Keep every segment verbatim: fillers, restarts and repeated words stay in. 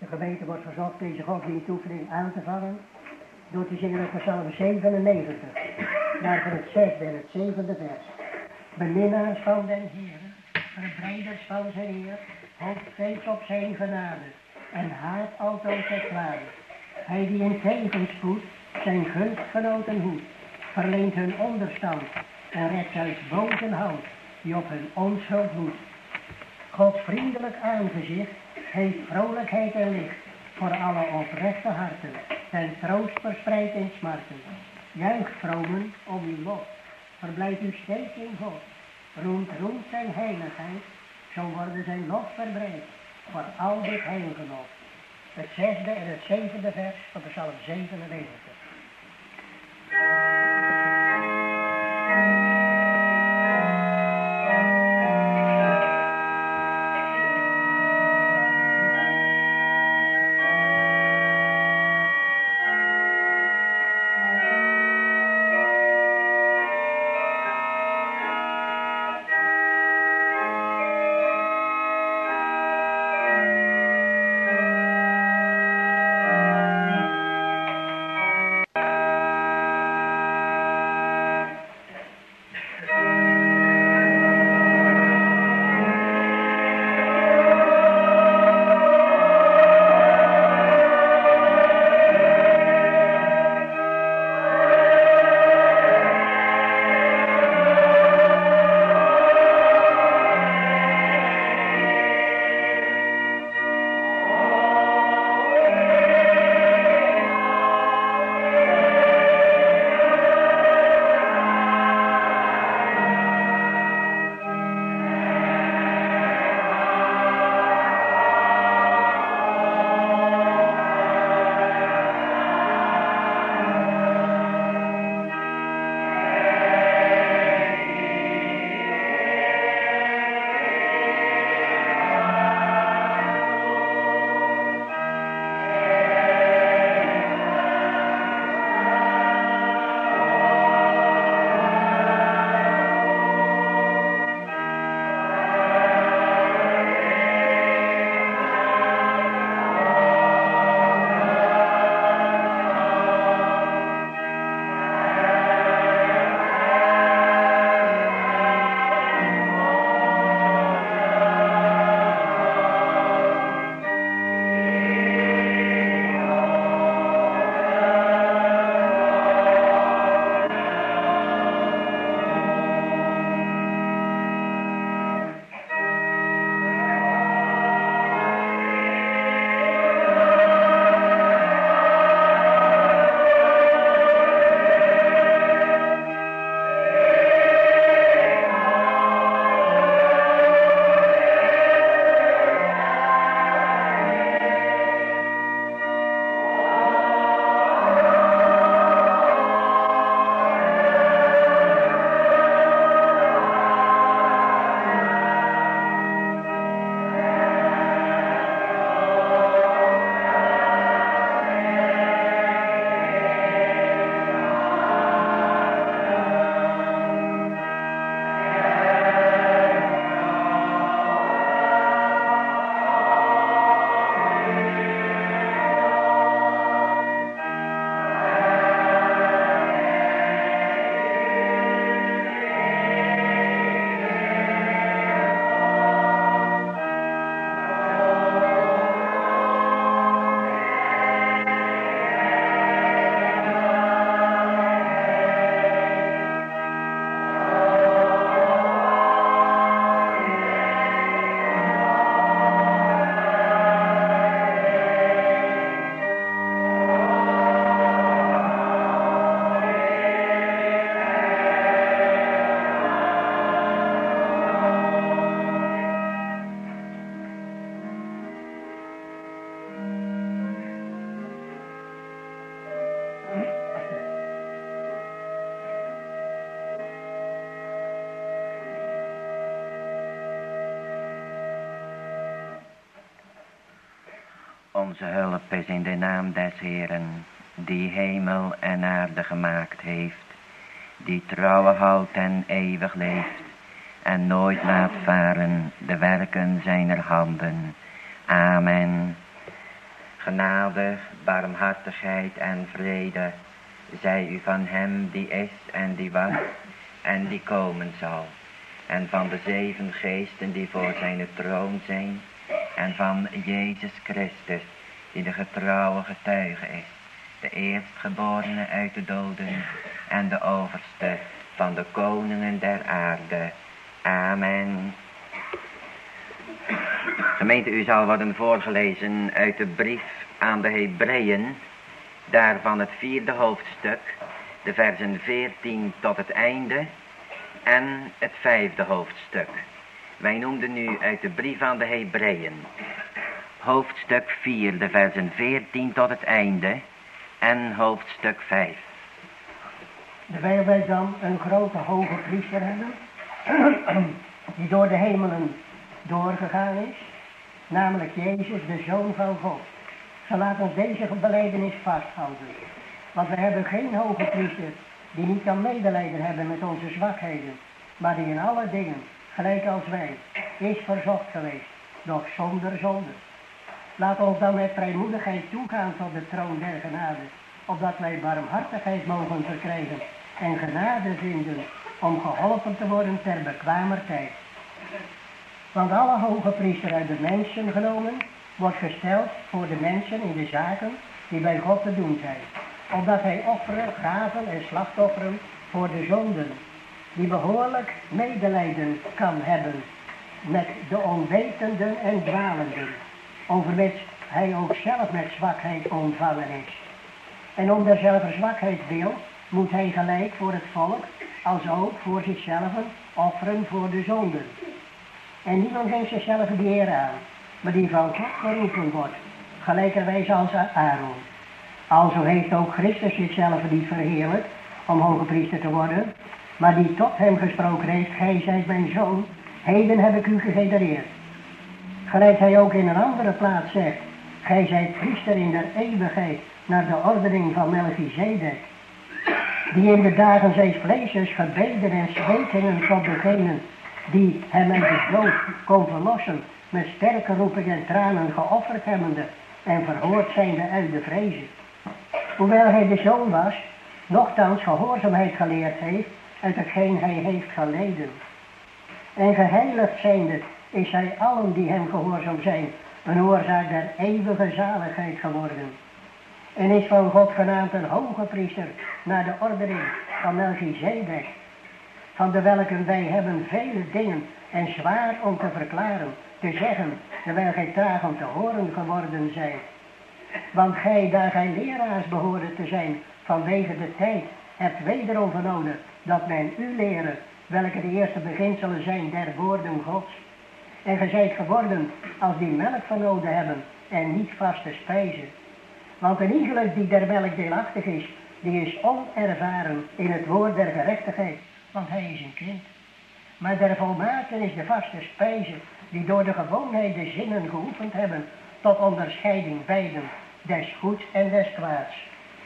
De gemeente wordt verzocht deze godsdienstoefening aan te vangen door te zingen uit Psalm zevenennegentig, naar het zesde en het zevende vers. Beminnaars van den Heeren, verbreiders van zijn eer, hoopt steeds op zijn genade en haat altoos het kwade. Hij die in tegenspoed zijn gunstgenoten hoedt, verleent hun onderstand en redt zelfs bozen houdt, die op hun onschuld woedt. Gods vriendelijk aangezicht heeft vrolijkheid en licht voor alle oprechte harten, ten troost verspreid in smarten. Juicht vromen om uw lot, verblijft u steeds in God. Roemt, roemt zijn heiligheid, zo worden zijn lof verbreid voor al dit heilgenot. Het zesde en het zevende vers van de Psalm zevenennegentig. Onze hulp is in de naam des Heeren, die hemel en aarde gemaakt heeft, die trouwe houdt en eeuwig leeft, en nooit laat varen de werken zijner handen. Amen. genade, barmhartigheid en vrede zij u van hem die is en die was en die komen zal, en van de zeven geesten die voor zijn troon zijn, en van Jezus Christus, die de getrouwe getuige is, de eerstgeborene uit de doden en de overste van de koningen der aarde. Amen. Gemeente, u zal worden voorgelezen uit de brief aan de Hebreeën, daarvan het vierde hoofdstuk, de versen veertien tot het einde en het vijfde hoofdstuk. Wij noemden nu uit de brief aan de Hebreeën, hoofdstuk vier, de versen veertien tot het einde en hoofdstuk vijf. Terwijl wij dan een grote hoge priester hebben, die door de hemelen doorgegaan is, namelijk Jezus, de Zoon van God. Zo laat ons deze belijdenis vasthouden. Want we hebben geen hoge priester die niet kan medelijden hebben met onze zwakheden, maar die in alle dingen, gelijk als wij, is verzocht geweest, doch zonder zonde. Laat ons dan met vrijmoedigheid toegaan tot de troon der genade, opdat wij barmhartigheid mogen verkrijgen en genade vinden om geholpen te worden ter bekwamer tijd. Want alle hoge priester uit de mensen genomen wordt gesteld voor de mensen in de zaken die bij God te doen zijn, opdat hij offeren, gaven en slachtofferen voor de zonden, die behoorlijk medelijden kan hebben met de onwetenden en dwalenden, overmits hij ook zelf met zwakheid ontvangen is. En om derzelfde zwakheid wil, moet hij gelijk voor het volk, als ook voor zichzelf offeren voor de zonden. En niemand geeft zichzelf de eer aan, maar die van God geroepen wordt, gelijkerwijze als Aaron. Alzo heeft ook Christus zichzelf niet verheerlijkt om hoge priester te worden, maar die tot hem gesproken heeft: gij zijt mijn zoon, heden heb ik u gegenereerd. Gelijk hij ook in een andere plaats zegt: gij zijt priester in der eeuwigheid naar de ordening van Melchizedek, die in de dagen zijns vleeses gebeden en zwetingen tot degenen die hem uit de dood kon verlossen, met sterke roeping en tranen geofferd hebbende en verhoord zijnde uit de vrezen. Hoewel hij de zoon was, nochtans gehoorzaamheid geleerd heeft uit hetgeen hij heeft geleden. En geheiligd zijnde is hij allen die hem gehoorzaam zijn een oorzaak der eeuwige zaligheid geworden. En is van God genaamd een hoge priester naar de ordening van Melchizedek, van de welke wij hebben vele dingen en zwaar om te verklaren, te zeggen, terwijl gij traag om te horen geworden zijt. Want gij, daar gij leraars behoorde te zijn vanwege de tijd, hebt wederom vernomen dat men u leren, welke de eerste beginselen zijn der woorden Gods. En gij zijt geworden als die melk vernomen hebben en niet vaste spijzen. Want een iegelijk die der melk deelachtig is, die is onervaren in het woord der gerechtigheid, want hij is een kind. Maar der volmaakten is de vaste spijze, die door de gewoonheid de zinnen geoefend hebben, tot onderscheiding beiden, des goeds en des kwaads.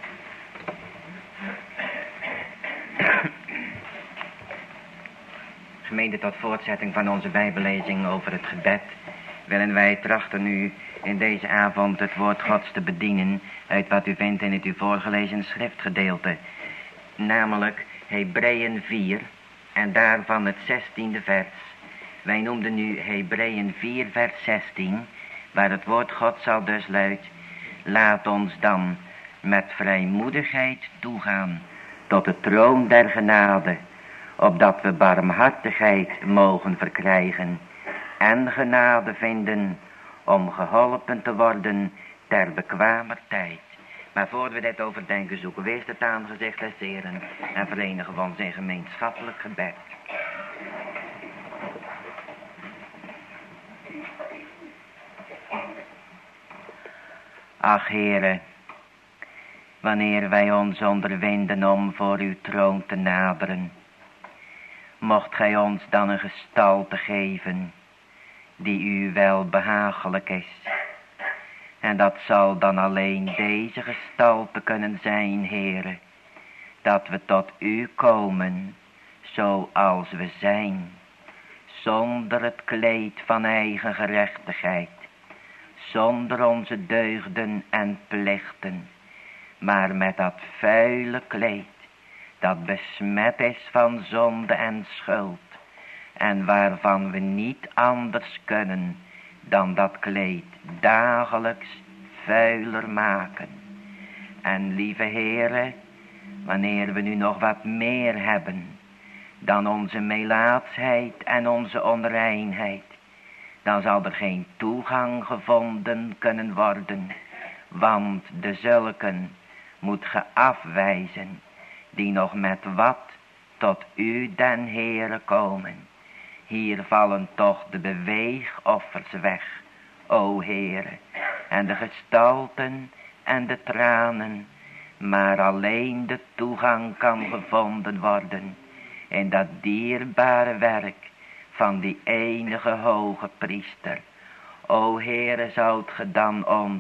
Gemeente, tot voortzetting van onze bijbellezing over het gebed, willen wij trachten u in deze avond het woord Gods te bedienen uit wat u vindt in het u voorgelezen schriftgedeelte, namelijk Hebreeën vier en daarvan het zestiende vers. Wij noemden nu Hebreeën vier vers zestien, waar het woord Gods al dus luidt: laat ons dan met vrijmoedigheid toegaan tot de troon der genade, opdat we barmhartigheid mogen verkrijgen en genade vinden om geholpen te worden ter bekwamer tijd. Maar voor we dit overdenken, zoeken we eerst het aangezicht des Heren en verenigen we ons in gemeenschappelijk gebed. Ach Heere, wanneer wij ons onderwinden om voor uw troon te naderen, mocht gij ons dan een gestalte geven die u wel behagelijk is. En dat zal dan alleen deze gestalte kunnen zijn, Heere, dat we tot u komen zoals we zijn, zonder het kleed van eigen gerechtigheid, zonder onze deugden en plichten, maar met dat vuile kleed, dat besmet is van zonde en schuld, en waarvan we niet anders kunnen dan dat kleed dagelijks vuiler maken. En lieve Heere, wanneer we nu nog wat meer hebben dan onze melaatsheid en onze onreinheid, dan zal er geen toegang gevonden kunnen worden, want de zulken moet ge afwijzen, die nog met wat tot u den Heere komen. Hier vallen toch de beweegoffers weg, o Heere, en de gestalten en de tranen, maar alleen de toegang kan gevonden worden in dat dierbare werk van die enige hoge priester. O Heere, zoudt ge dan ons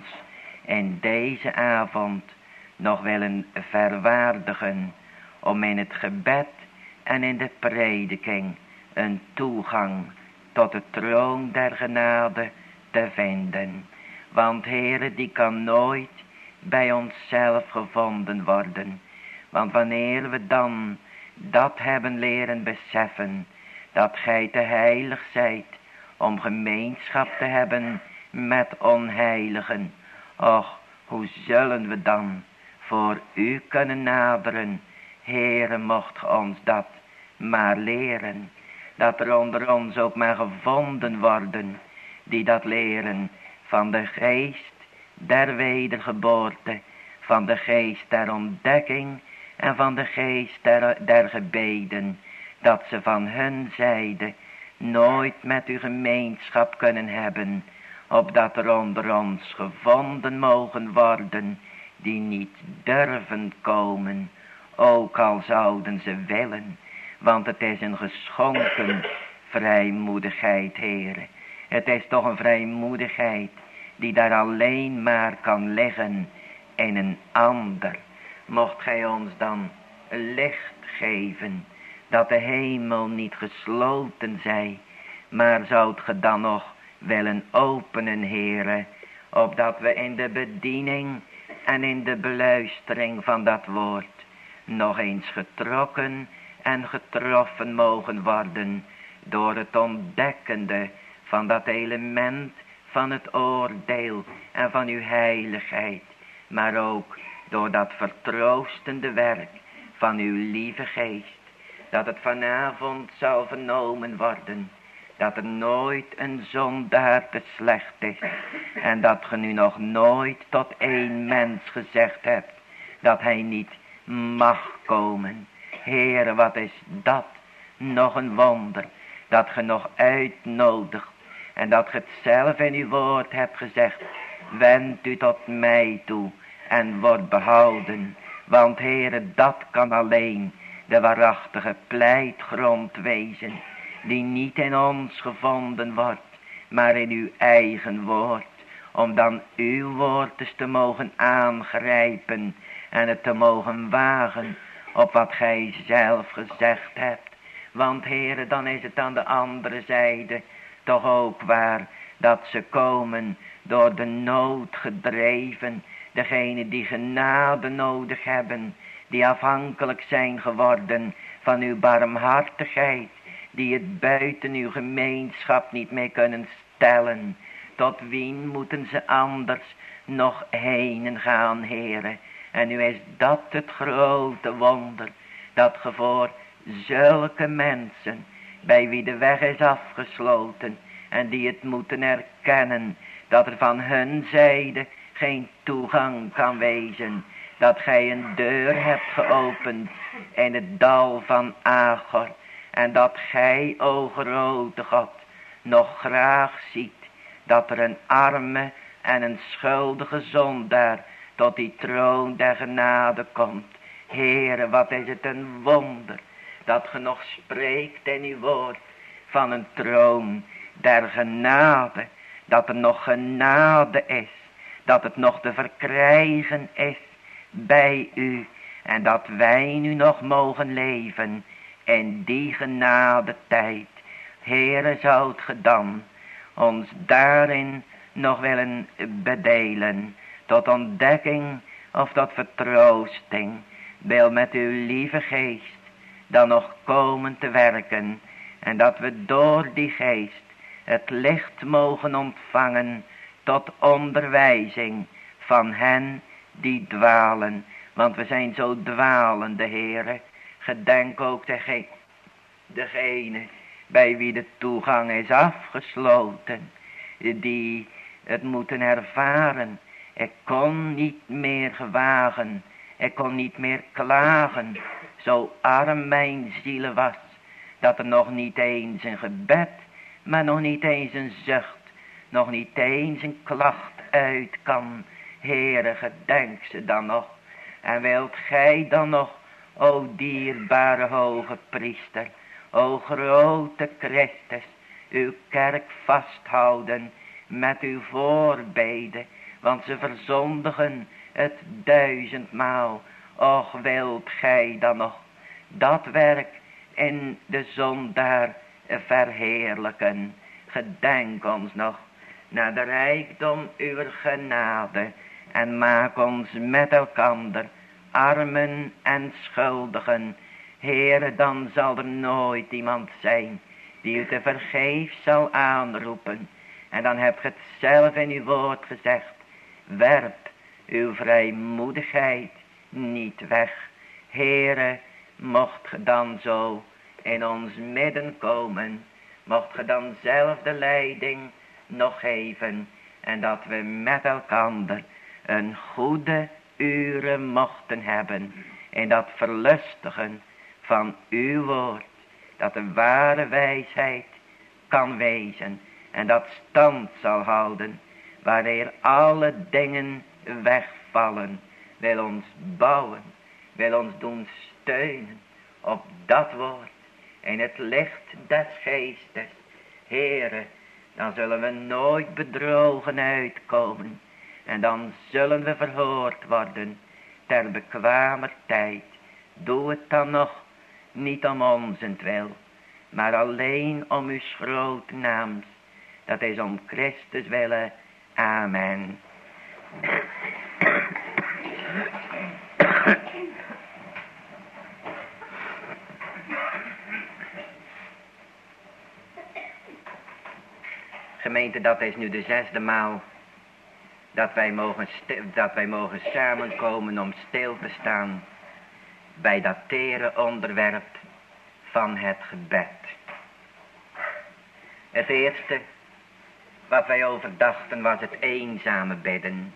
in deze avond nog willen verwaardigen om in het gebed en in de prediking een toegang tot de troon der genade te vinden. Want Heere, die kan nooit bij onszelf gevonden worden. Want wanneer we dan dat hebben leren beseffen, dat gij te heilig zijt om gemeenschap te hebben met onheiligen, och, hoe zullen we dan voor u kunnen naderen? Heere, mocht ge ons dat maar leren, dat er onder ons ook maar gevonden worden die dat leren van de geest der wedergeboorte, van de geest der ontdekking en van de geest der, der gebeden, dat ze van hun zijde nooit met u gemeenschap kunnen hebben, opdat er onder ons gevonden mogen worden die niet durven komen, ook al zouden ze willen, want het is een geschonken vrijmoedigheid, Heere. Het is toch een vrijmoedigheid die daar alleen maar kan liggen in een ander. Mocht gij ons dan licht geven, dat de hemel niet gesloten zij, maar zoudt ge dan nog willen openen, Heere, opdat we in de bediening en in de beluistering van dat woord nog eens getrokken en getroffen mogen worden door het ontdekkende van dat element van het oordeel en van uw heiligheid, maar ook door dat vertroostende werk van uw lieve geest, dat het vanavond zal vernomen worden, dat er nooit een zondaar te slecht is, en dat ge nu nog nooit tot één mens gezegd hebt, dat hij niet mag komen. Heere, wat is dat nog een wonder, dat ge nog uitnodigt, en dat ge het zelf in uw woord hebt gezegd, wend u tot mij toe en word behouden, want Heere, dat kan alleen de waarachtige pleitgrond wezen, die niet in ons gevonden wordt, maar in uw eigen woord, om dan uw woord eens te mogen aangrijpen en het te mogen wagen op wat gij zelf gezegd hebt. Want Heere, dan is het aan de andere zijde toch ook waar dat ze komen door de nood gedreven, degene die genade nodig hebben, die afhankelijk zijn geworden van uw barmhartigheid, die het buiten uw gemeenschap niet meer kunnen stellen. Tot wien moeten ze anders nog heen gaan, Heere? En nu is dat het grote wonder, dat ge voor zulke mensen, bij wie de weg is afgesloten, en die het moeten erkennen, dat er van hun zijde geen toegang kan wezen, dat gij een deur hebt geopend in het dal van Achor, en dat gij, o grote God, nog graag ziet dat er een arme en een schuldige zondaar tot die troon der genade komt. Heere, wat is het een wonder dat ge nog spreekt in uw woord van een troon der genade, dat er nog genade is, dat het nog te verkrijgen is bij u, en dat wij nu nog mogen leven in die genade tijd. Heere, zoudt ge dan ons daarin nog willen bedelen, tot ontdekking of tot vertroosting, wil met uw lieve geest dan nog komen te werken, en dat we door die geest het licht mogen ontvangen tot onderwijzing van hen die dwalen, want we zijn zo dwalende, Heere. Gedenk ook dege, degene bij wie de toegang is afgesloten, die het moeten ervaren. Ik kon niet meer gewagen, ik kon niet meer klagen, zo arm mijn ziel was, dat er nog niet eens een gebed, maar nog niet eens een zucht, nog niet eens een klacht uit kan. Heere, gedenk ze dan nog, en wilt gij dan nog, o dierbare hoge priester, o grote Christus, uw kerk vasthouden met uw voorbeden, want ze verzondigen het duizendmaal. Och, wilt gij dan nog dat werk in de zondaar verheerlijken. Gedenk ons nog naar de rijkdom uw genade, en maak ons met elkander armen en schuldigen. Heere, dan zal er nooit iemand zijn die u te vergeefs zal aanroepen. En dan hebt ge het zelf in uw woord gezegd: werp uw vrijmoedigheid niet weg. Heere, mocht ge dan zo in ons midden komen, mocht ge dan zelf de leiding nog geven, en dat we met elkander een goede uren mochten hebben in dat verlustigen van uw woord, dat de ware wijsheid kan wezen en dat stand zal houden wanneer alle dingen wegvallen. Wil ons bouwen, wil ons doen steunen op dat woord in het licht des geestes. Heere, dan zullen we nooit bedrogen uitkomen, en dan zullen we verhoord worden ter bekwamer tijd. Doe het dan nog niet om onzentwil, maar alleen om uw grote naams. Dat is om Christus willen. Amen. Gemeente, dat is nu de zesde maal dat wij mogen, stil, dat wij mogen samenkomen om stil te staan bij dat tere onderwerp van het gebed. Het eerste wat wij overdachten was het eenzame bidden.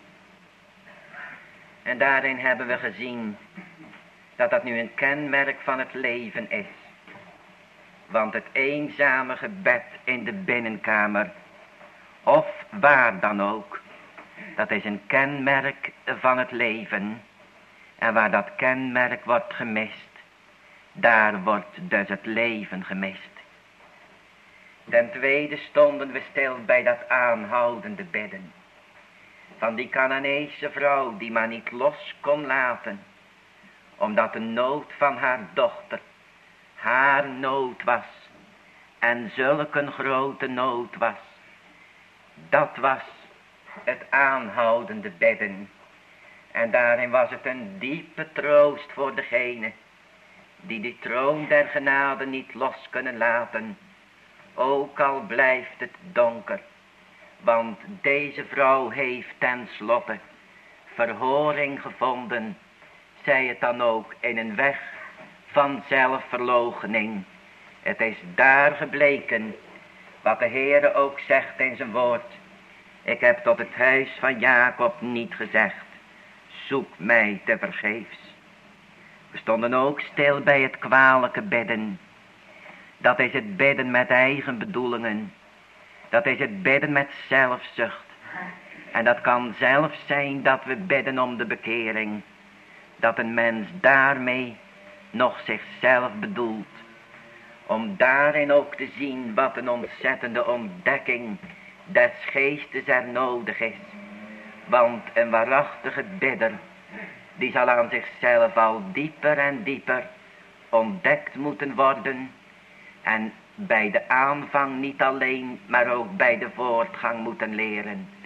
En daarin hebben we gezien dat dat nu een kenmerk van het leven is. Want het eenzame gebed in de binnenkamer, of waar dan ook, dat is een kenmerk van het leven. En waar dat kenmerk wordt gemist, daar wordt dus het leven gemist. Ten tweede stonden we stil bij dat aanhoudende bidden van die Canaanese vrouw die maar niet los kon laten, omdat de nood van haar dochter haar nood was, en zulk een grote nood was. Dat was het aanhoudende bidden. En daarin was het een diepe troost voor degene die die troon der genade niet los kunnen laten, ook al blijft het donker. Want deze vrouw heeft tenslotte verhoring gevonden, zij het dan ook in een weg van zelfverloochening. Het is daar gebleken wat de Heere ook zegt in zijn woord: ik heb tot het huis van Jacob niet gezegd, zoek mij te vergeefs. We stonden ook stil bij het kwalijke bidden. Dat is het bidden met eigen bedoelingen. Dat is het bidden met zelfzucht. En dat kan zelfs zijn dat we bidden om de bekering. Dat een mens daarmee nog zichzelf bedoelt. Om daarin ook te zien wat een ontzettende ontdekking des geestes er nodig is. Want een waarachtige bidder, die zal aan zichzelf al dieper en dieper ontdekt moeten worden. En bij de aanvang niet alleen, maar ook bij de voortgang moeten leren.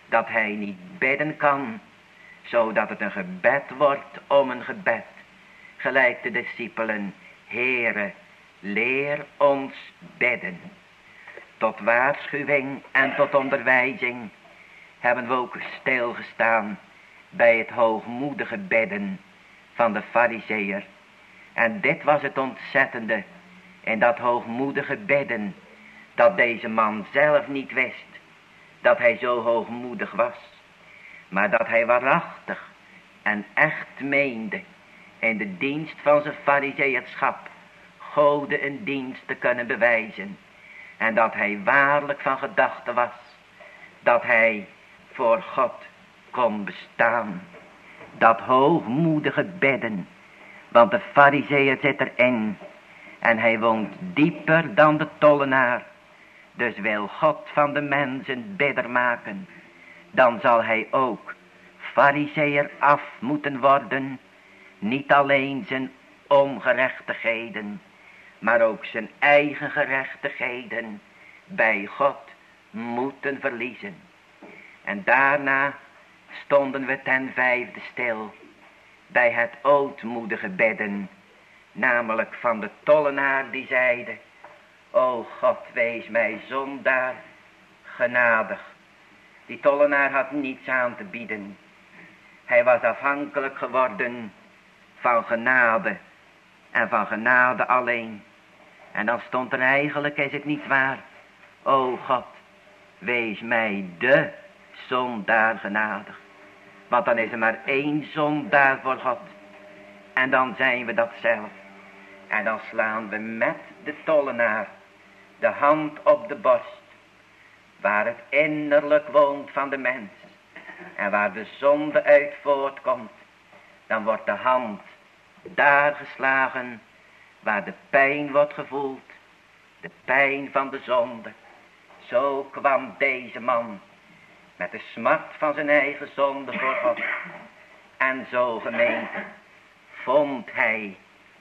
dat hij niet bidden kan, zodat het een gebed wordt om een gebed. Gelijk de discipelen, Heere, leer ons bidden. Tot waarschuwing en tot onderwijzing hebben we ook stilgestaan bij het hoogmoedige bidden van de Farizeeër. En dit was het ontzettende in dat hoogmoedige bidden, dat deze man zelf niet wist dat hij zo hoogmoedig was, maar dat hij waarachtig en echt meende in de dienst van zijn farizeeërschap Gode een dienst te kunnen bewijzen, en dat hij waarlijk van gedachte was dat hij voor God kon bestaan. Dat hoogmoedige bidden, want de farizeeër zit erin en hij woont dieper dan de tollenaar. Dus wil God van de mensen bidder maken, dan zal hij ook farizeeër af moeten worden. Niet alleen zijn ongerechtigheden, maar ook zijn eigen gerechtigheden bij God moeten verliezen. En daarna stonden we ten vijfde stil bij het ootmoedige bidden, namelijk van de tollenaar die zeide: O God, wees mij zondaar genadig. Die tollenaar had niets aan te bieden. Hij was afhankelijk geworden van genade en van genade alleen. En dan stond er eigenlijk, is het niet waar: O God, wees mij de zondaar genadig. Want dan is er maar één zondaar voor God. En dan zijn we dat zelf. En dan slaan we met de tollenaar de hand op de borst, waar het innerlijk woont van de mens en waar de zonde uit voortkomt. Dan wordt de hand daar geslagen waar de pijn wordt gevoeld, de pijn van de zonde. Zo kwam deze man met de smart van zijn eigen zonde voor God. En zo, gemeente, vond hij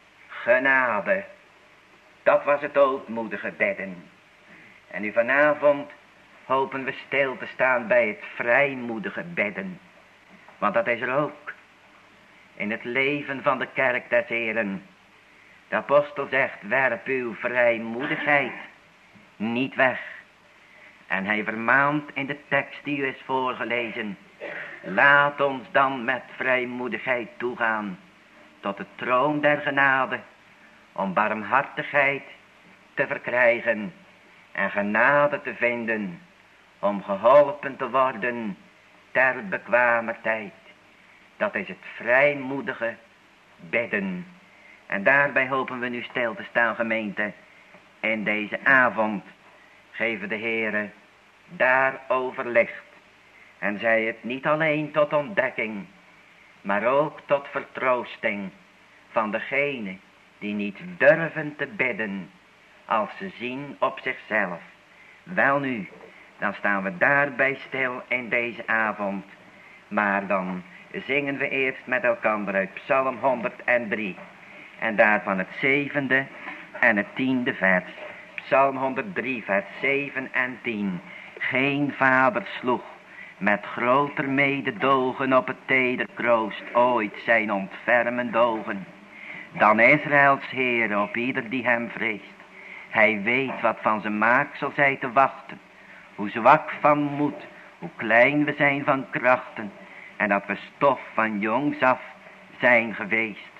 genade. Dat was het ootmoedige bidden. En nu vanavond hopen we stil te staan bij het vrijmoedige bidden. Want dat is er ook in het leven van de kerk des Heren. De apostel zegt: werp uw vrijmoedigheid niet weg. En hij vermaant in de tekst die u is voorgelezen: laat ons dan met vrijmoedigheid toegaan tot de troon der genade, om barmhartigheid te verkrijgen en genade te vinden, om geholpen te worden ter bekwamer tijd. Dat is het vrijmoedige bidden. En daarbij hopen we nu stil te staan, gemeente. In deze avond geven de Heere daarover licht. En zij het niet alleen tot ontdekking, maar ook tot vertroosting van degene die niet durven te bidden als ze zien op zichzelf. Welnu, dan staan we daarbij stil in deze avond. Maar dan zingen we eerst met elkaar uit Psalm honderddrie. En daarvan het zevende en het tiende vers. Psalm honderddrie, vers zeven en tien. Geen vader sloeg met groter mededogen op het teder kroost ooit zijn ontfermende ogen dan Israëls Heere op ieder die hem vreest. Hij weet wat van zijn maaksel zij te wachten, hoe zwak van moed, hoe klein we zijn van krachten, en dat we stof van jongs af zijn geweest.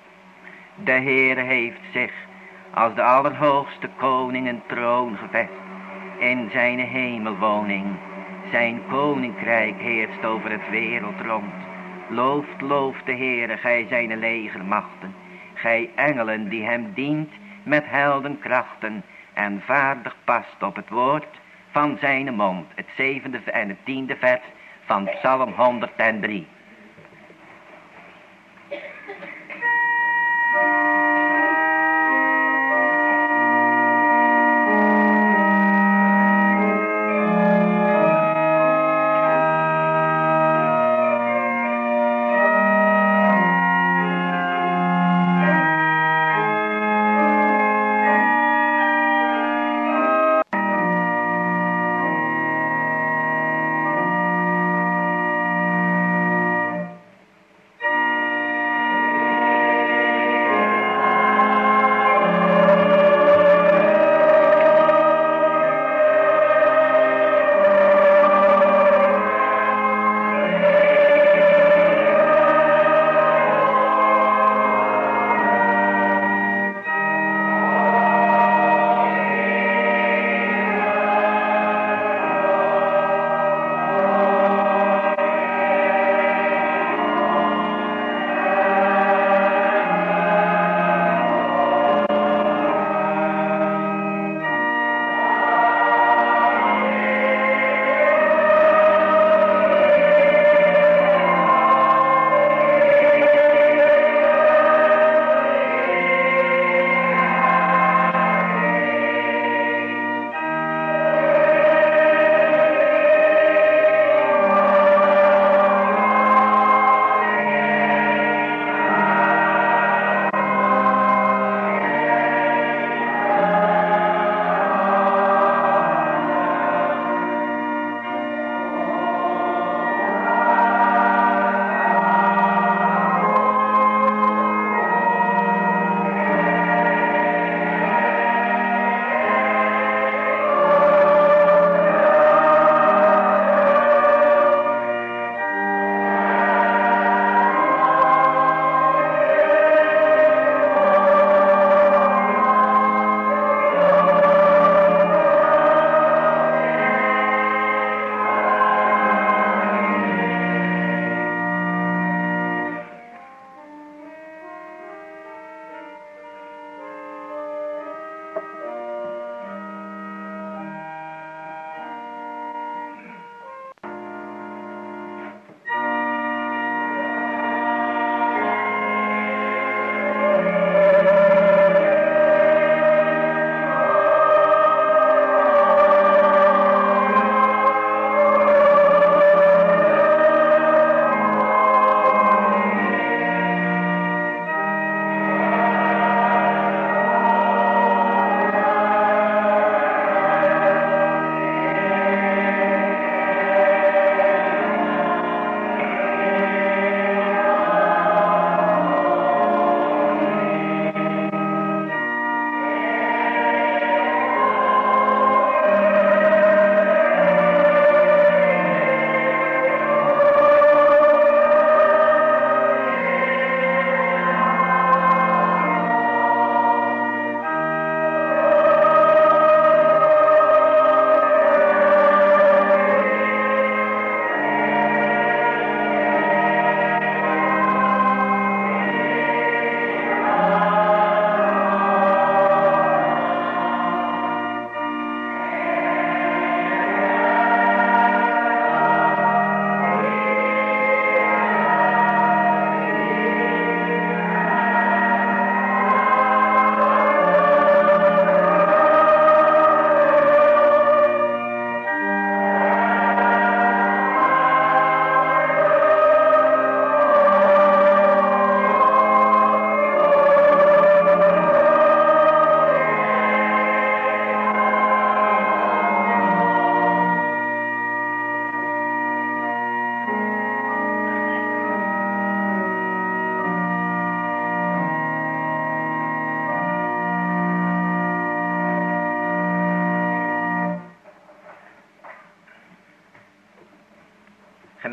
De Heere heeft zich als de allerhoogste koning een troon gevest in zijn hemelwoning. Zijn koninkrijk heerst over het wereld rond. Looft, looft de Heere, gij zijn legermachten, gij engelen die hem dient met heldenkrachten, en vaardig past op het woord van zijn mond. Het zevende en het tiende vers van Psalm honderddrie.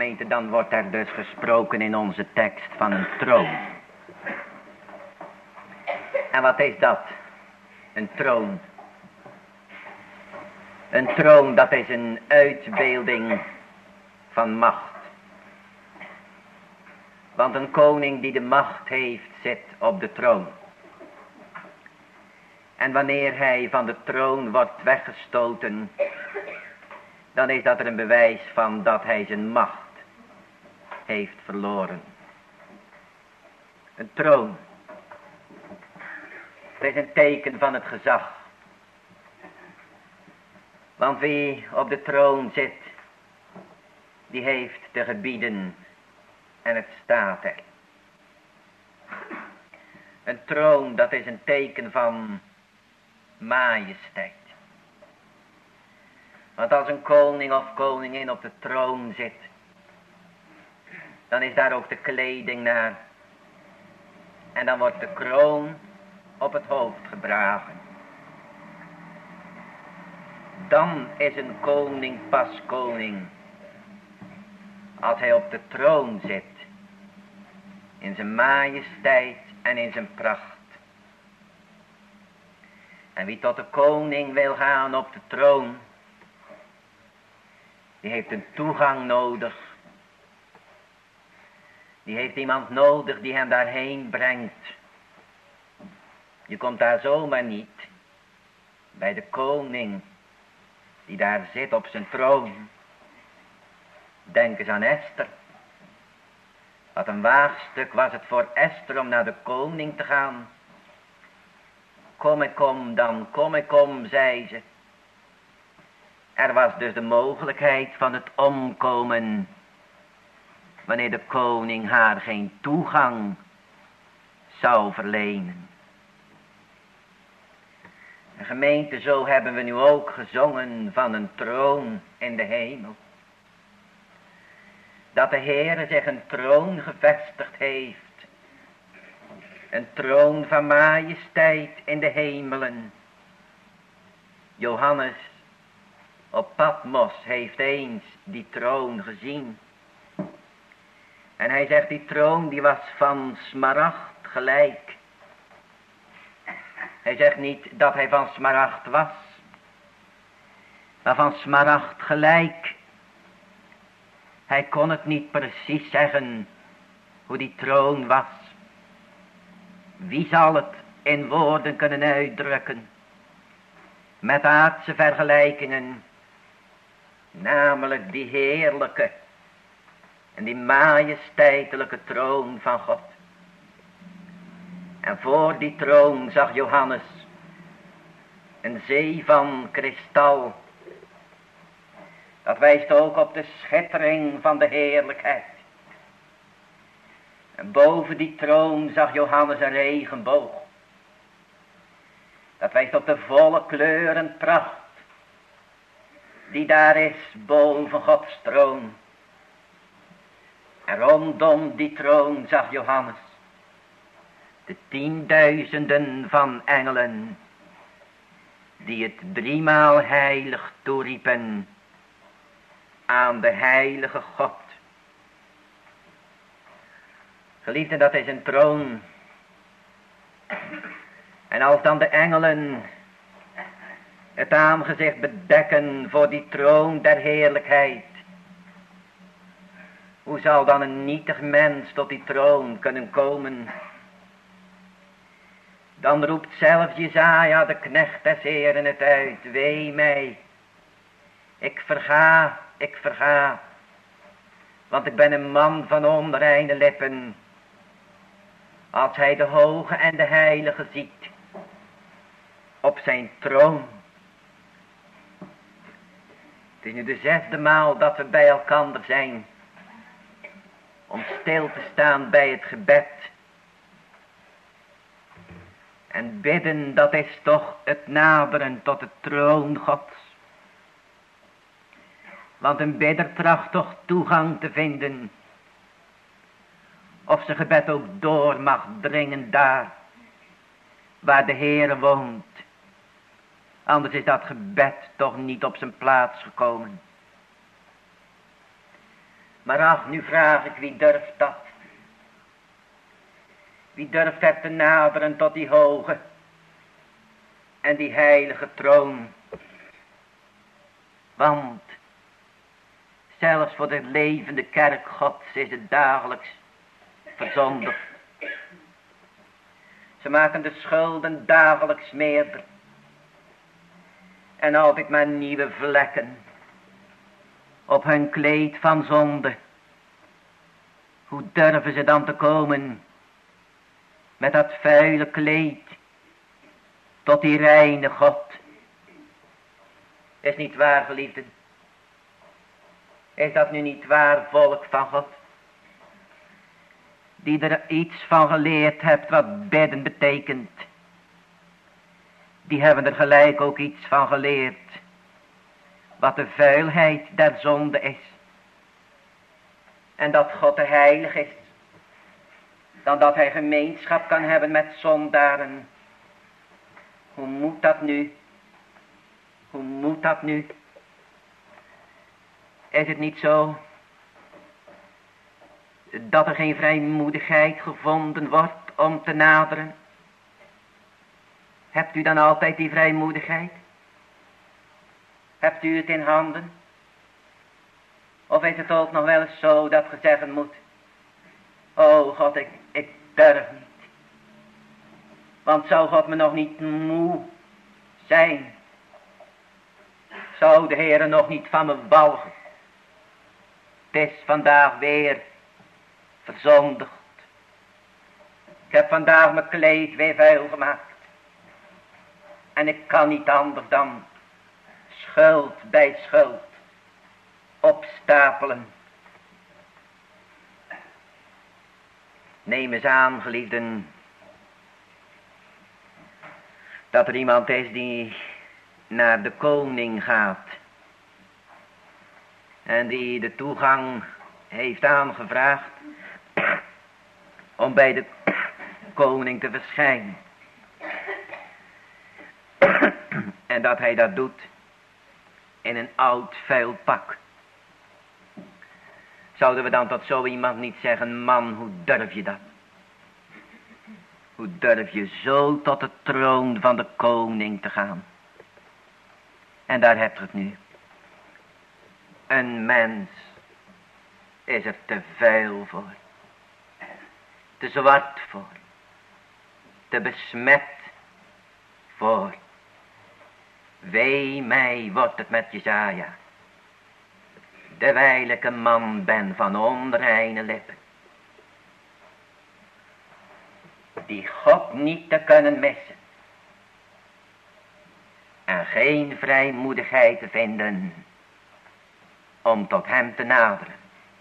gemeente, dan wordt er dus gesproken in onze tekst van een troon. En wat is dat? Een troon. Een troon, dat is een uitbeelding van macht. Want een koning die de macht heeft, zit op de troon. En wanneer hij van de troon wordt weggestoten, dan is dat er een bewijs van dat hij zijn macht heeft verloren. Een troon. Het is een teken van het gezag. Want wie op de troon zit, die heeft te gebieden en het staat er. Een troon, dat is een teken van majesteit. Want als een koning of koningin op de troon zit, dan is daar ook de kleding naar. En dan wordt de kroon op het hoofd gedragen. Dan is een koning pas koning als hij op de troon zit, in zijn majesteit en in zijn pracht. En wie tot de koning wil gaan op de troon, die heeft een toegang nodig. Die heeft iemand nodig die hem daarheen brengt. Je komt daar zomaar niet bij de koning die daar zit op zijn troon. Denk eens aan Esther. Wat een waagstuk was het voor Esther om naar de koning te gaan. Kom ik kom dan, kom ik kom, zei ze. Er was dus de mogelijkheid van het omkomen, wanneer de koning haar geen toegang zou verlenen. En gemeente, zo hebben we nu ook gezongen van een troon in de hemel. Dat de Heere zich een troon gevestigd heeft. Een troon van majesteit in de hemelen. Johannes op Patmos heeft eens die troon gezien. En hij zegt, die troon die was van smaragd gelijk. Hij zegt niet dat hij van smaragd was, maar van smaragd gelijk. Hij kon het niet precies zeggen hoe die troon was. Wie zal het in woorden kunnen uitdrukken? Met aardse vergelijkingen. Namelijk die heerlijke en die majesteitelijke troon van God. En voor die troon zag Johannes een zee van kristal. Dat wijst ook op de schittering van de heerlijkheid. En boven die troon zag Johannes een regenboog. Dat wijst op de volle kleur en pracht die daar is boven Gods troon. En rondom die troon zag Johannes de tienduizenden van engelen die het driemaal heilig toeriepen aan de heilige God. Geliefden, dat is een troon. En als dan de engelen het aangezicht bedekken voor die troon der heerlijkheid, hoe zal dan een nietig mens tot die troon kunnen komen? Dan roept zelfs Jesaja, de knecht des Heeren, het uit. Wee mij, ik verga, ik verga, want ik ben een man van onreine lippen. Als hij de hoge en de heilige ziet op zijn troon. Het is nu de zesde maal dat we bij elkander zijn om stil te staan bij het gebed. En bidden, dat is toch het naderen tot de troon Gods. Want een bidder tracht toch toegang te vinden, of zijn gebed ook door mag dringen daar waar de Heere woont. Anders is dat gebed toch niet op zijn plaats gekomen. Maar ach, nu vraag ik, wie durft dat? Wie durft het te naderen tot die hoge en die heilige troon? Want zelfs voor de levende kerk Gods is het dagelijks verzondigd. Ze maken de schulden dagelijks meerder. En altijd maar nieuwe vlekken op hun kleed van zonde. Hoe durven ze dan te komen met dat vuile kleed tot die reine God? Is niet waar, geliefden? Is dat nu niet waar, volk van God? Die er iets van geleerd hebt wat bidden betekent. Die hebben er gelijk ook iets van geleerd wat de vuilheid der zonde is. En dat God te heilig is. Dan dat hij gemeenschap kan hebben met zondaren. Hoe moet dat nu? Hoe moet dat nu? Is het niet zo dat er geen vrijmoedigheid gevonden wordt om te naderen? Hebt u dan altijd die vrijmoedigheid? Hebt u het in handen? Of is het ook nog wel eens zo dat ge zeggen moet: o God, ik, ik durf niet. Want zou God me nog niet moe zijn? Zou de Heere nog niet van me walgen? Het is vandaag weer verzondigd. Ik heb vandaag mijn kleed weer vuil gemaakt. En ik kan niet anders dan schuld bij schuld opstapelen. Neem eens aan, geliefden, dat er iemand is die naar de koning gaat en die de toegang heeft aangevraagd om bij de koning te verschijnen. En dat hij dat doet in een oud vuil pak. Zouden we dan tot zo iemand niet zeggen: man, hoe durf je dat? Hoe durf je zo tot de troon van de koning te gaan? En daar hebt je het nu. Een mens is er te vuil voor. Te zwart voor. Te besmet voor. Wee mij wordt het met Jesaja. Dewijl ik een man ben van onreine lippen. Die God niet te kunnen missen. En geen vrijmoedigheid te vinden om tot hem te naderen.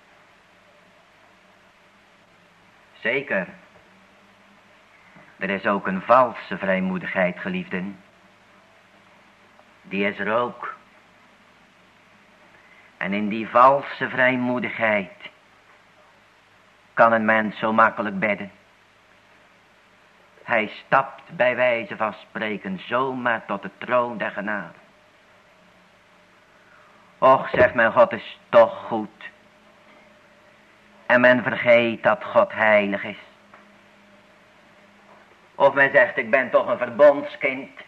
Zeker. Er is ook een valse vrijmoedigheid, geliefden. Die is er ook. En in die valse vrijmoedigheid kan een mens zo makkelijk bidden. Hij stapt bij wijze van spreken zomaar tot de troon der genade. Och, zegt men, God is toch goed. En men vergeet dat God heilig is. Of men zegt: ik ben toch een verbondskind.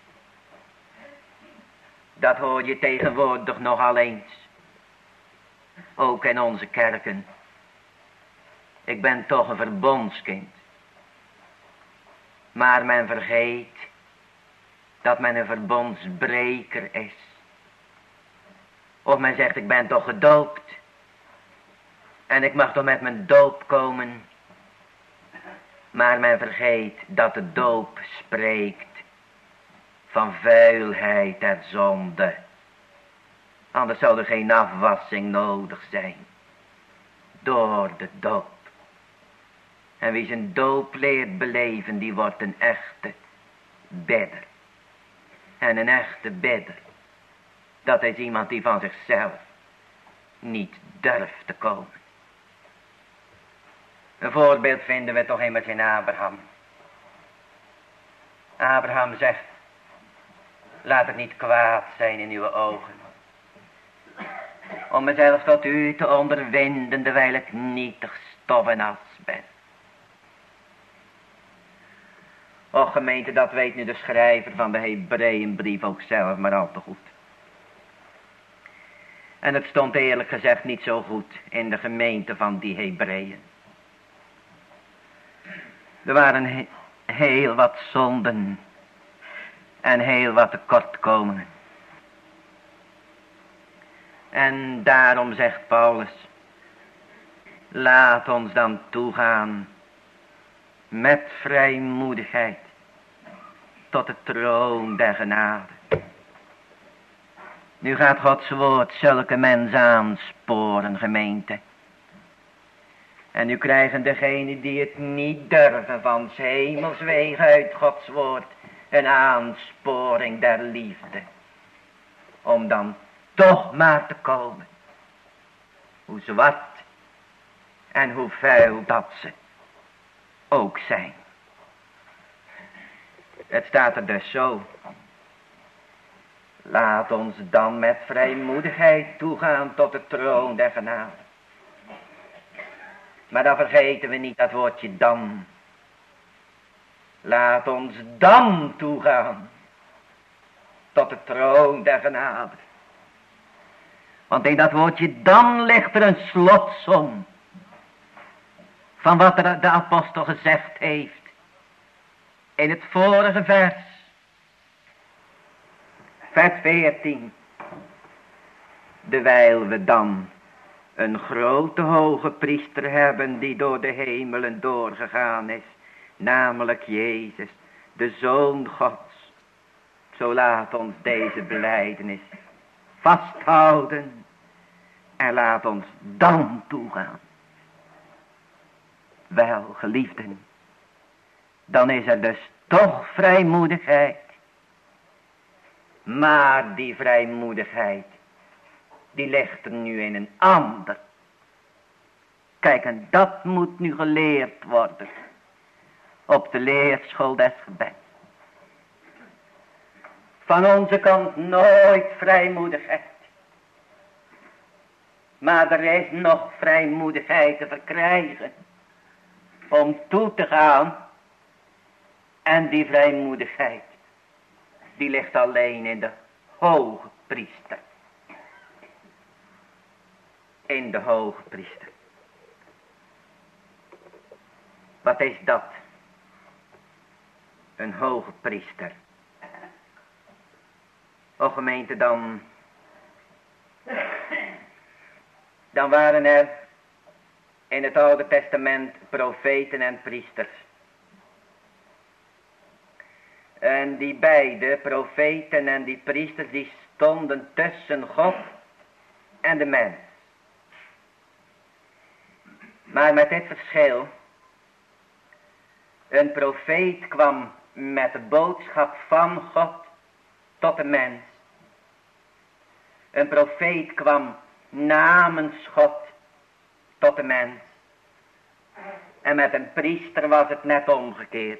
Dat hoor je tegenwoordig nogal eens. Ook in onze kerken. Ik ben toch een verbondskind. Maar men vergeet dat men een verbondsbreker is. Of men zegt: ik ben toch gedoopt. En ik mag toch met mijn doop komen. Maar men vergeet dat de doop spreekt van vuilheid der zonde. Anders zou er geen afwassing nodig zijn. Door de doop. En wie zijn doop leert beleven, die wordt een echte bidder. En een echte bidder, dat is iemand die van zichzelf niet durft te komen. Een voorbeeld vinden we toch immers in Abraham. Abraham zegt: laat het niet kwaad zijn in uw ogen om mezelf tot u te onderwinden, terwijl ik nietig stof en as ben. Och gemeente, dat weet nu de schrijver van de Hebreeënbrief ook zelf maar al te goed. En het stond eerlijk gezegd niet zo goed in de gemeente van die Hebreeën. Er waren he- heel wat zonden en heel wat tekortkomingen. En daarom zegt Paulus, laat ons dan toegaan met vrijmoedigheid tot de troon der genade. Nu gaat Gods woord zulke mensen aansporen, gemeente. En nu krijgen degenen die het niet durven van 's hemels wegen uit Gods woord een aansporing der liefde. Om dan toch maar te komen. Hoe zwart en hoe vuil dat ze ook zijn. Het staat er dus zo. Laat ons dan met vrijmoedigheid toegaan tot de troon der genade. Maar dan vergeten we niet dat woordje dan. Laat ons dan toegaan tot de troon der genade. Want in dat woordje dan ligt er een slotsom van wat de, de apostel gezegd heeft in het vorige vers. Vers veertien. Dewijl we dan een grote hoge priester hebben die door de hemelen doorgegaan is, namelijk Jezus, de Zoon Gods. Zo laat ons deze belijdenis vasthouden en laat ons dan toegaan. Wel, geliefden, dan is er dus toch vrijmoedigheid. Maar die vrijmoedigheid, die ligt er nu in een ander. Kijk, en dat moet nu geleerd worden op de leerschool des gebeds. Van onze kant nooit vrijmoedigheid. Maar er is nog vrijmoedigheid te verkrijgen om toe te gaan. En die vrijmoedigheid, die ligt alleen in de hoge priester. In de hoge priester. Wat is dat? Een hoge priester. O gemeente, dan, dan waren er in het Oude Testament profeten en priesters. En die beide profeten en die priesters, die stonden tussen God en de mens. Maar met dit verschil, een profeet kwam met de boodschap van God tot de mens. Een profeet kwam namens God tot de mens. En met een priester was het net omgekeerd.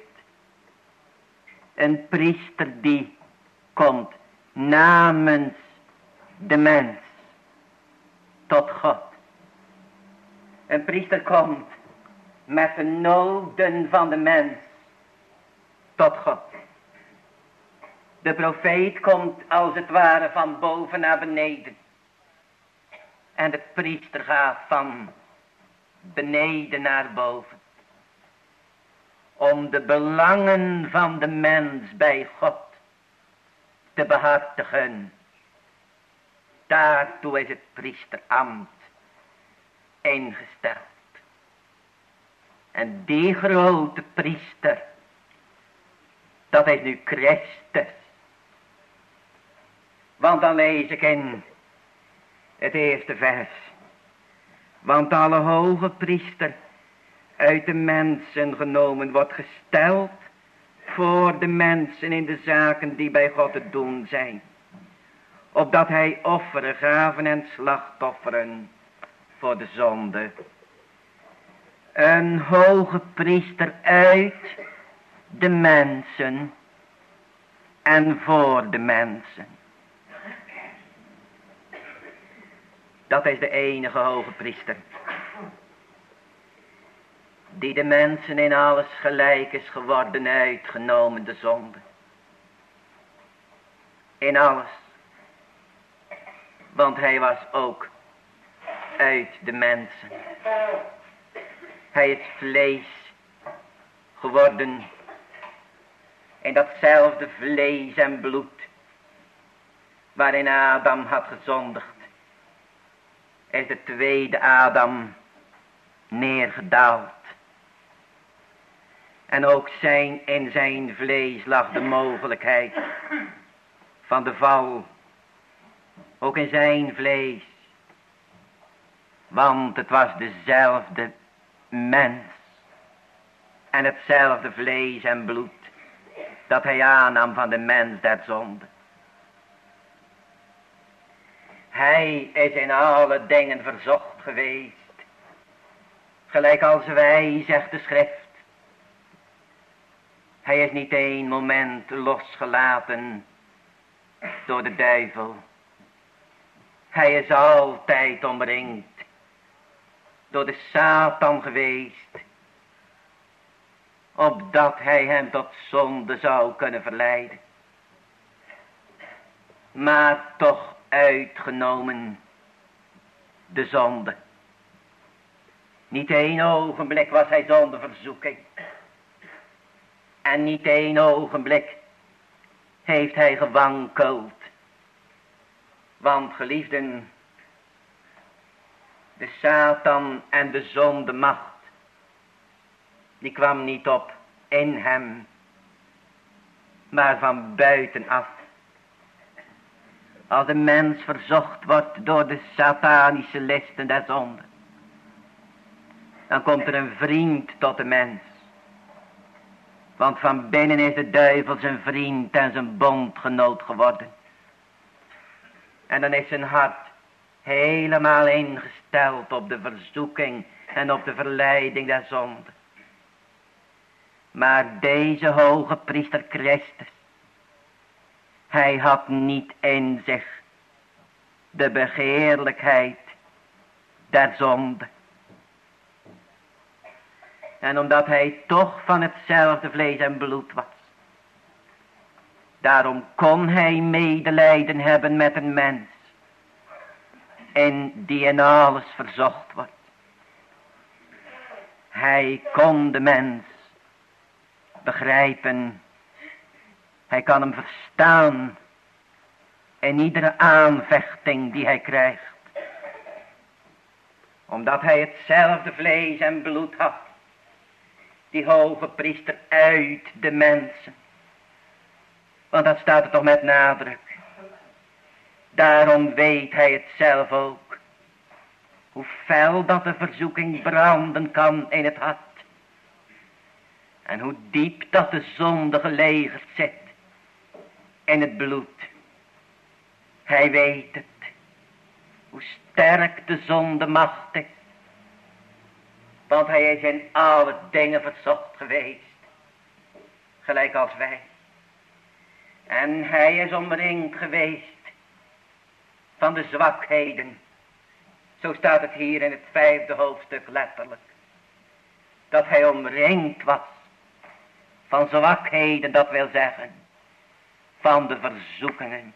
Een priester die komt namens de mens tot God. Een priester komt met de noden van de mens tot God. De profeet komt als het ware van boven naar beneden. En de priester gaat van beneden naar boven. Om de belangen van de mens bij God te behartigen. Daartoe is het priesterambt ingesteld. En die grote priester, dat is nu Christus. Want dan lees ik in het eerste vers. Want alle hoge priester uit de mensen genomen wordt gesteld voor de mensen in de zaken die bij God te doen zijn. Opdat hij offeren, gaven en slachtofferen voor de zonde. Een hoge priester uit de mensen en voor de mensen. Dat is de enige hoge priester. Die de mensen in alles gelijk is geworden, uitgenomen de zonde. In alles. Want hij was ook uit de mensen. Hij is vlees geworden. In datzelfde vlees en bloed waarin Adam had gezondigd, is de tweede Adam neergedaald. En ook zijn, in zijn vlees lag de mogelijkheid van de val. Ook in zijn vlees. Want het was dezelfde mens. En hetzelfde vlees en bloed dat hij aannam van de mens der zonde. Hij is in alle dingen verzocht geweest. Gelijk als wij, zegt de schrift. Hij is niet één moment losgelaten door de duivel. Hij is altijd omringd door de Satan geweest, opdat hij hem tot zonde zou kunnen verleiden. Maar toch uitgenomen de zonde. Niet één ogenblik was hij zonder verzoeking. En niet één ogenblik heeft hij gewankeld. Want geliefden, de Satan en de zondemacht, die kwam niet op in hem, maar van buitenaf. Als een mens verzocht wordt door de satanische listen der zonde, dan komt er een vriend tot de mens. Want van binnen is de duivel zijn vriend en zijn bondgenoot geworden. En dan is zijn hart helemaal ingesteld op de verzoeking en op de verleiding der zonde. Maar deze hoge priester Christus, hij had niet in zich de begeerlijkheid der zonde. En omdat hij toch van hetzelfde vlees en bloed was, daarom kon hij medelijden hebben met een mens, in die in alles verzocht wordt. Hij kon de mens begrijpen. Hij kan hem verstaan in iedere aanvechting die hij krijgt. Omdat hij hetzelfde vlees en bloed had, die hoge priester uit de mensen. Want dat staat er toch met nadruk. Daarom weet hij het zelf ook. Hoe fel dat de verzoeking branden kan in het hart. En hoe diep dat de zonde gelegerd zit in het bloed. Hij weet het. Hoe sterk de zonde macht is. Want hij is in alle dingen verzocht geweest. Gelijk als wij. En hij is omringd geweest van de zwakheden. Zo staat het hier in het vijfde hoofdstuk letterlijk. Dat hij omringd was van zwakheden, dat wil zeggen van de verzoekingen.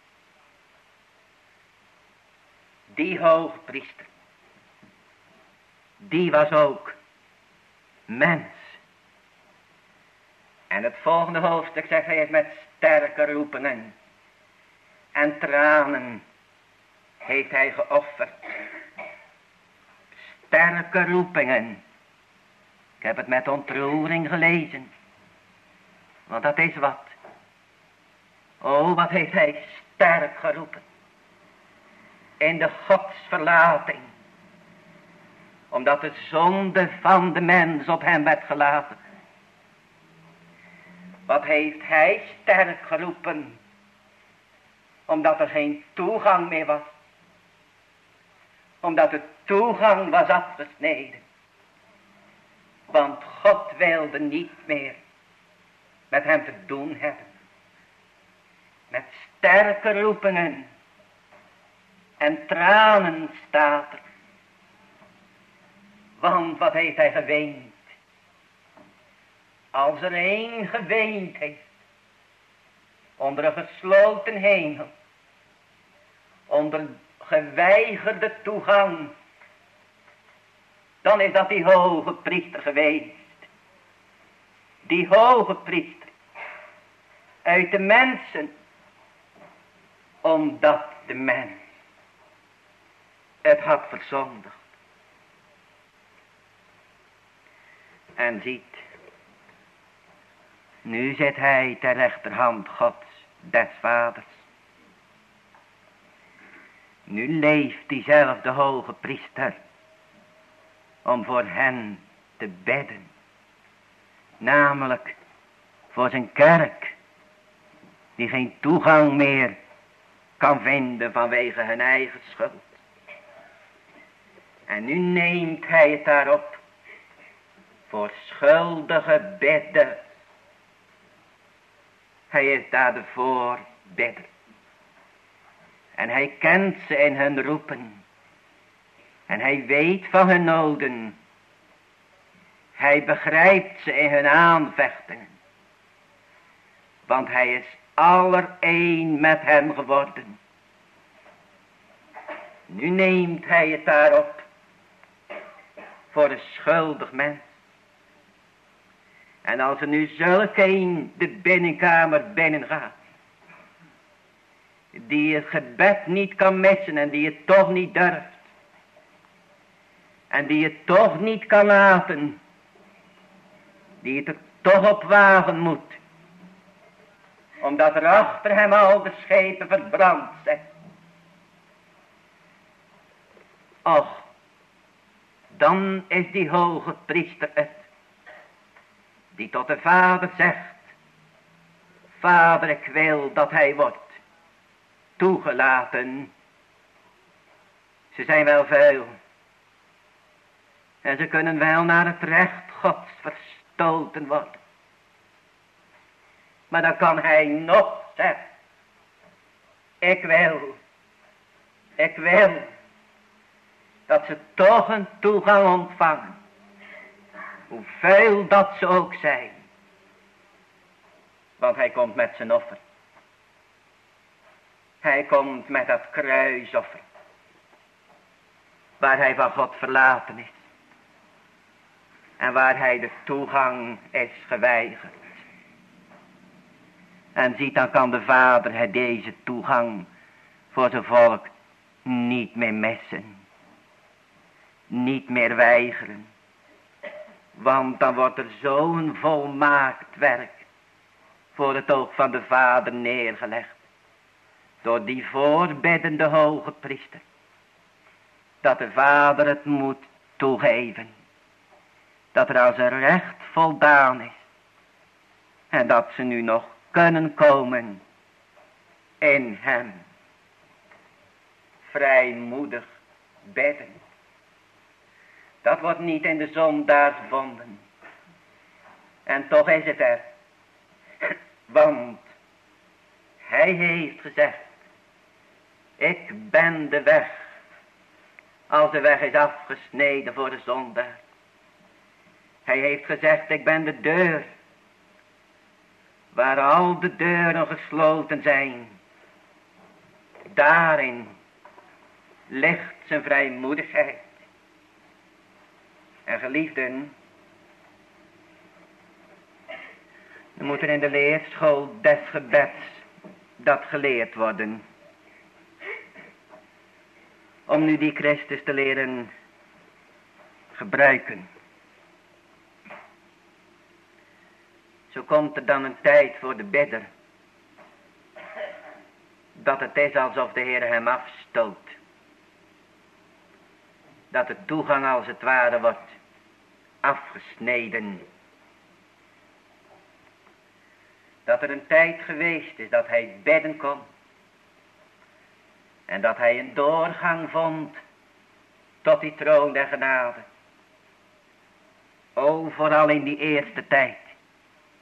Die hoogpriester, die was ook mens. En het volgende hoofdstuk zegt hij is met sterke roepingen en tranen heeft hij geofferd. Sterke roepingen. Ik heb het met ontroering gelezen. Want dat is wat. Oh, wat heeft hij sterk geroepen. In de godsverlating. Omdat de zonde van de mens op hem werd gelaten. Wat heeft hij sterk geroepen. Omdat er geen toegang meer was. Omdat de toegang was afgesneden. Want God wilde niet meer met hem te doen hebben. Met sterke roepingen en tranen staat er. Want wat heeft hij geweend? Als er één geweend heeft, onder een gesloten hemel, onder geweigerde toegang, dan is dat die hoge priester geweest. Die hoge priester uit de mensen, omdat de mens het had verzondigd. En ziet, nu zit hij ter rechterhand Gods, des Vaders. Nu leeft diezelfde hoge priester om voor hen te bidden. Namelijk voor zijn kerk, die geen toegang meer kan vinden vanwege hun eigen schuld. En nu neemt hij het daarop voor schuldige bidden. Hij is daar de voorbidder. En hij kent ze in hun roepen. En hij weet van hun noden. Hij begrijpt ze in hun aanvechtingen. Want hij is alleréén met hen geworden. Nu neemt hij het daarop voor een schuldig mens. En als er nu zulk een de binnenkamer binnengaat, die het gebed niet kan missen en die het toch niet durft, en die het toch niet kan laten, die het er toch op wagen moet, omdat er achter hem al de schepen verbrand zijn. Och, dan is die hoge priester het, die tot de Vader zegt, Vader, ik wil dat hij wordt toegelaten. Ze zijn wel veel. En ze kunnen wel naar het recht Gods verstoten worden. Maar dan kan hij nog zeggen, ik wil, ik wil, dat ze toch een toegang ontvangen. Hoeveel dat ze ook zijn. Want hij komt met zijn offer. Hij komt met dat kruisoffer. Waar hij van God verlaten is. En waar hij de toegang is geweigerd. En ziet, dan kan de Vader hij deze toegang voor zijn volk niet meer missen. Niet meer weigeren. Want dan wordt er zo'n volmaakt werk voor het oog van de Vader neergelegd. Door die voorbiddende hoge priester. Dat de Vader het moet toegeven. Dat er als een recht voldaan is. En dat ze nu nog kunnen komen in hem. Vrijmoedig bidden. Dat wordt niet in de zondaar gevonden. En toch is het er. Want hij heeft gezegd, ik ben de weg. Als de weg is afgesneden voor de zondaar. Hij heeft gezegd, ik ben de deur. Waar al de deuren gesloten zijn. Daarin ligt zijn vrijmoedigheid. En geliefden, we moeten in de leerschool des gebeds dat geleerd worden. Om nu die Christus te leren gebruiken. Zo komt er dan een tijd voor de bidder. Dat het is alsof de Heer hem afstoot. Dat de toegang als het ware wordt afgesneden. Dat er een tijd geweest is dat hij bidden kon. En dat hij een doorgang vond tot die troon der genade. O, vooral in die eerste tijd.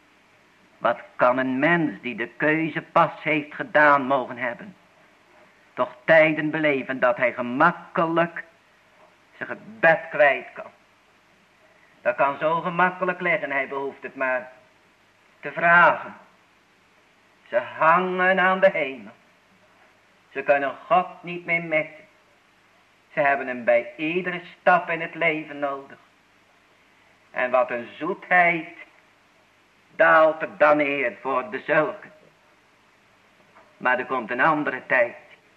Wat kan een mens die de keuze pas heeft gedaan mogen hebben. toch tijden beleven dat hij gemakkelijk zijn gebed kwijt kan. Dat kan zo gemakkelijk liggen, hij behoeft het maar te vragen. Ze hangen aan de hemel. Ze kunnen God niet meer missen. Ze hebben hem bij iedere stap in het leven nodig. En wat een zoetheid daalt er dan neer voor de zulken. Maar er komt een andere tijd.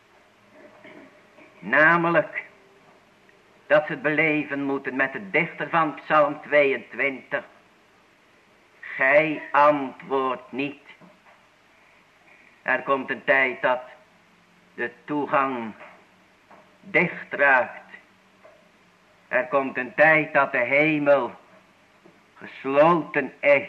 Namelijk dat ze het beleven moeten met de dichter van Psalm tweeëntwintig. Gij antwoordt niet. Er komt een tijd dat de toegang dicht raakt. Er komt een tijd dat de hemel gesloten is.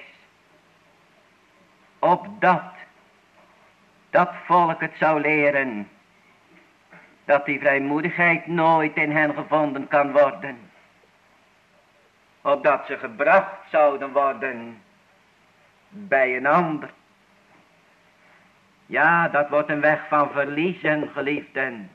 Opdat dat volk het zou leren dat die vrijmoedigheid nooit in hen gevonden kan worden. Opdat ze gebracht zouden worden bij een ander. Ja, dat wordt een weg van verliezen, geliefden.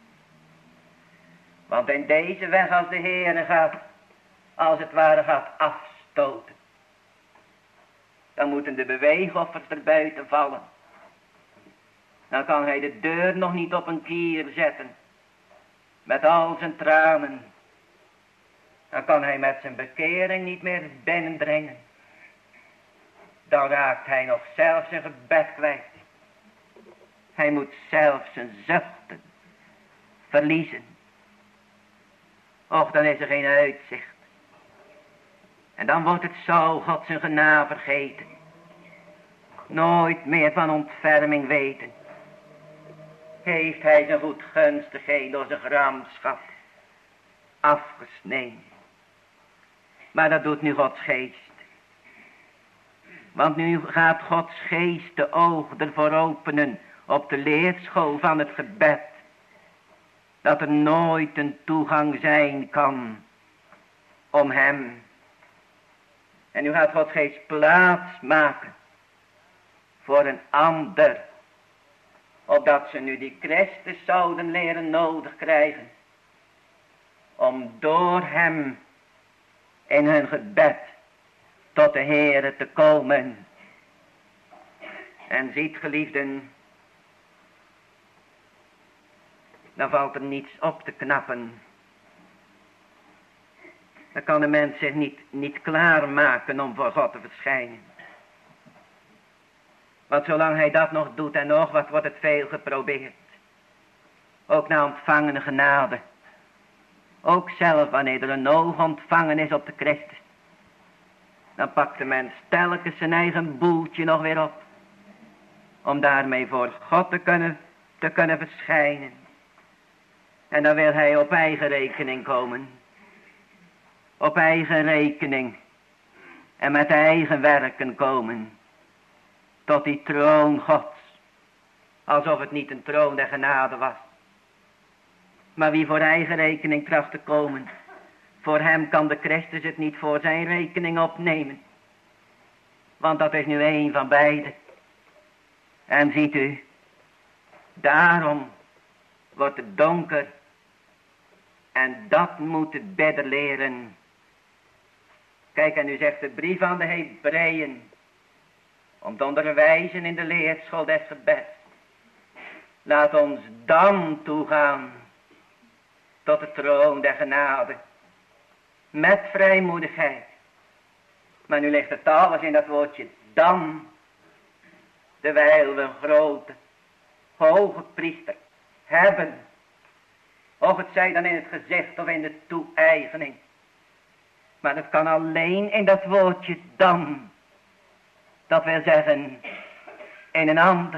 Want in deze weg als de Heer gaat, als het ware gaat afstoten, dan moeten de beweegoffers er buiten vallen. Dan kan hij de deur nog niet op een kier zetten, met al zijn tranen. Dan kan hij met zijn bekering niet meer binnendringen. Dan raakt hij nog zelfs zijn gebed kwijt. Hij moet zelfs zijn zuchten verliezen. Och, dan is er geen uitzicht. En dan wordt het zo God zijn genade vergeten. Nooit meer van ontferming weten. Heeft hij zijn goedgunstigheid door zijn gramschap afgesneden. Maar dat doet nu Gods geest. Want nu gaat Gods geest de ogen ervoor openen op de leerschool van het gebed. Dat er nooit een toegang zijn kan om hem. En nu gaat Gods geest plaats maken voor een ander. Opdat ze nu die Christus zouden leren nodig krijgen. Om door hem in hun gebed tot de Heere te komen. En ziet, geliefden, dan valt er niets op te knappen. Dan kan de mens zich niet, niet klaarmaken om voor God te verschijnen. Want zolang hij dat nog doet en nog wat wordt het veel geprobeerd. Ook na ontvangene genade. Ook zelf wanneer er een oog ontvangen is op de Christus. Dan pakt de mens telkens zijn eigen boeltje nog weer op. Om daarmee voor God te kunnen, te kunnen verschijnen. En dan wil hij op eigen rekening komen. Op eigen rekening. En met eigen werken komen. Tot die troon Gods. Alsof het niet een troon der genade was. Maar wie voor eigen rekening tracht te komen. Voor hem kan de Christus het niet voor zijn rekening opnemen. Want dat is nu een van beiden. En ziet u. Daarom wordt het donker. En dat moet het bidden leren. Kijk, en u zegt de brief aan de Hebreeën. Om te onderwijzen in de leerschool des gebeds. Laat ons dan toegaan. Tot de troon der genade. Met vrijmoedigheid. Maar nu ligt het alles in dat woordje dan. Terwijl we een grote, hoge priester hebben. Of het zij dan in het gezicht of in de toe-eigening. Maar het kan alleen in dat woordje dan. Dat wil zeggen, in een ander.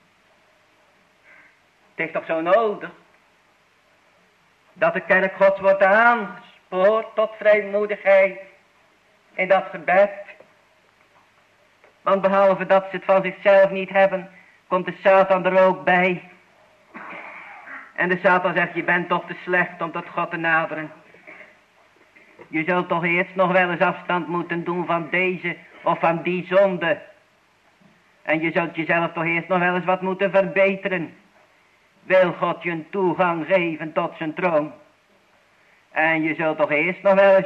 Het is toch zo nodig. Dat de kerk Gods wordt aangespoord tot vrijmoedigheid. In dat gebed. Want behalve dat ze het van zichzelf niet hebben. Komt de Satan er ook bij. En de Satan zegt, je bent toch te slecht om tot God te naderen. Je zult toch eerst nog wel eens afstand moeten doen van deze of van die zonde. En je zult jezelf toch eerst nog wel eens wat moeten verbeteren. wil God je een toegang geven tot zijn troon. En je zult toch eerst nog wel eens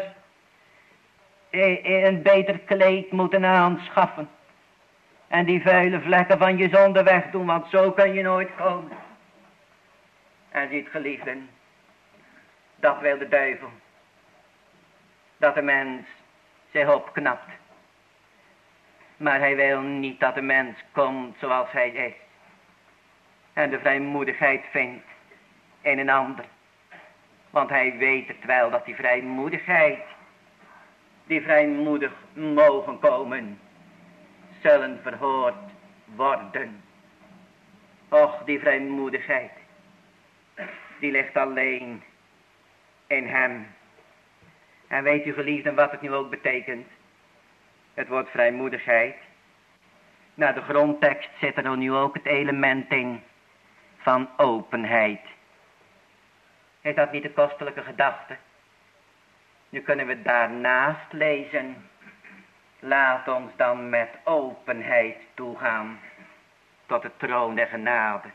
een beter kleed moeten aanschaffen. En die vuile vlekken van je zonde wegdoen, want zo kan je nooit komen. En ziet geliefden, dat wil de duivel. Dat de mens zich opknapt. Maar hij wil niet dat de mens komt zoals hij is. En de vrijmoedigheid vindt in een ander. Want hij weet het wel dat die vrijmoedigheid, die vrijmoedig mogen komen, zullen verhoord worden. Och, die vrijmoedigheid, die ligt alleen in hem. En weet u geliefden wat het nu ook betekent? Het woord vrijmoedigheid. Nou, de grondtekst zit er nu ook het element in van openheid. Is dat niet de kostelijke gedachte? Nu kunnen we daarnaast lezen. Laat ons dan met openheid toegaan tot de troon der genade.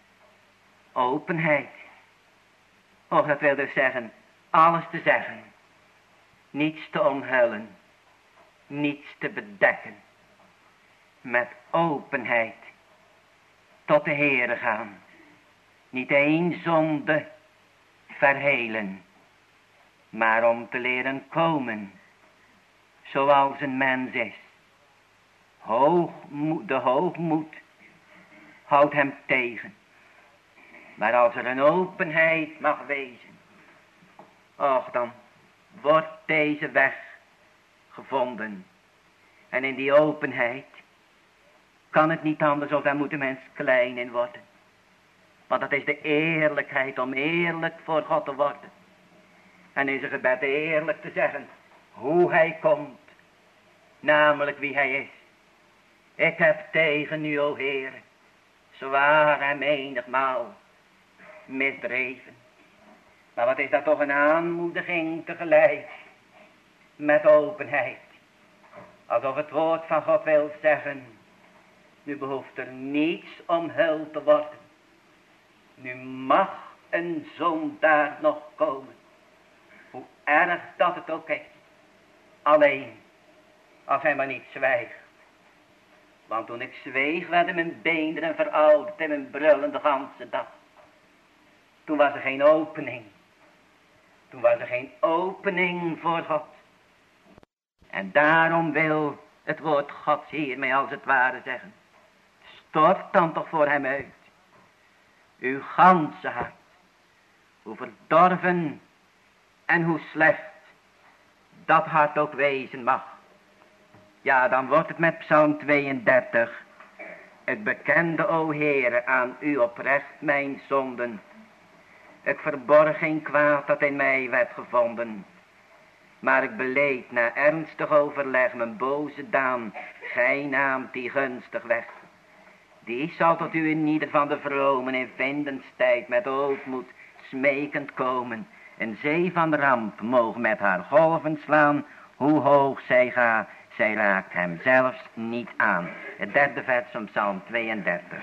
Openheid. Och, dat wil dus zeggen, alles te zeggen. Niets te omhullen. Niets te bedekken. Met openheid tot de Heere gaan. Niet één zonde verhelen, maar om te leren komen zoals een mens is. Hoogmoed, de hoogmoed houdt hem tegen. Maar als er een openheid mag wezen, och, dan wordt deze weg gevonden. En in die openheid kan het niet anders of daar moet de mens klein in worden. Want dat is de eerlijkheid om eerlijk voor God te worden. En in zijn gebed eerlijk te zeggen hoe hij komt. Namelijk wie hij is. Ik heb tegen u, o Heer, zwaar en menigmaal misdreven. Maar wat is dat toch een aanmoediging tegelijk met openheid. Alsof het woord van God wil zeggen, nu behoeft er niets omhuld te worden. Nu mag een zondaar nog komen. Hoe erg dat het ook is. Alleen, als hij maar niet zwijgt. Want toen ik zweeg, werden mijn beenderen verouderd en mijn brullen de ganse dag. Toen was er geen opening. Toen was er geen opening voor God. En daarom wil het woord Gods hiermee als het ware zeggen. Stort dan toch voor hem uit. Uw ganse hart. Hoe verdorven en hoe slecht dat hart ook wezen mag. Ja, dan wordt het met Psalm tweeëndertig. Het bekende, o Heere, aan u oprecht mijn zonden. Ik verborg geen kwaad dat in mij werd gevonden. Maar ik beleed na ernstig overleg mijn boze daan. Gij naamt die gunstig weg. Die zal tot u in ieder van de vromen in vindenstijd met ootmoed smekend komen. Een zee van ramp mogen met haar golven slaan. Hoe hoog zij gaat, zij raakt hem zelfs niet aan. Het derde vers van Psalm tweeëndertig.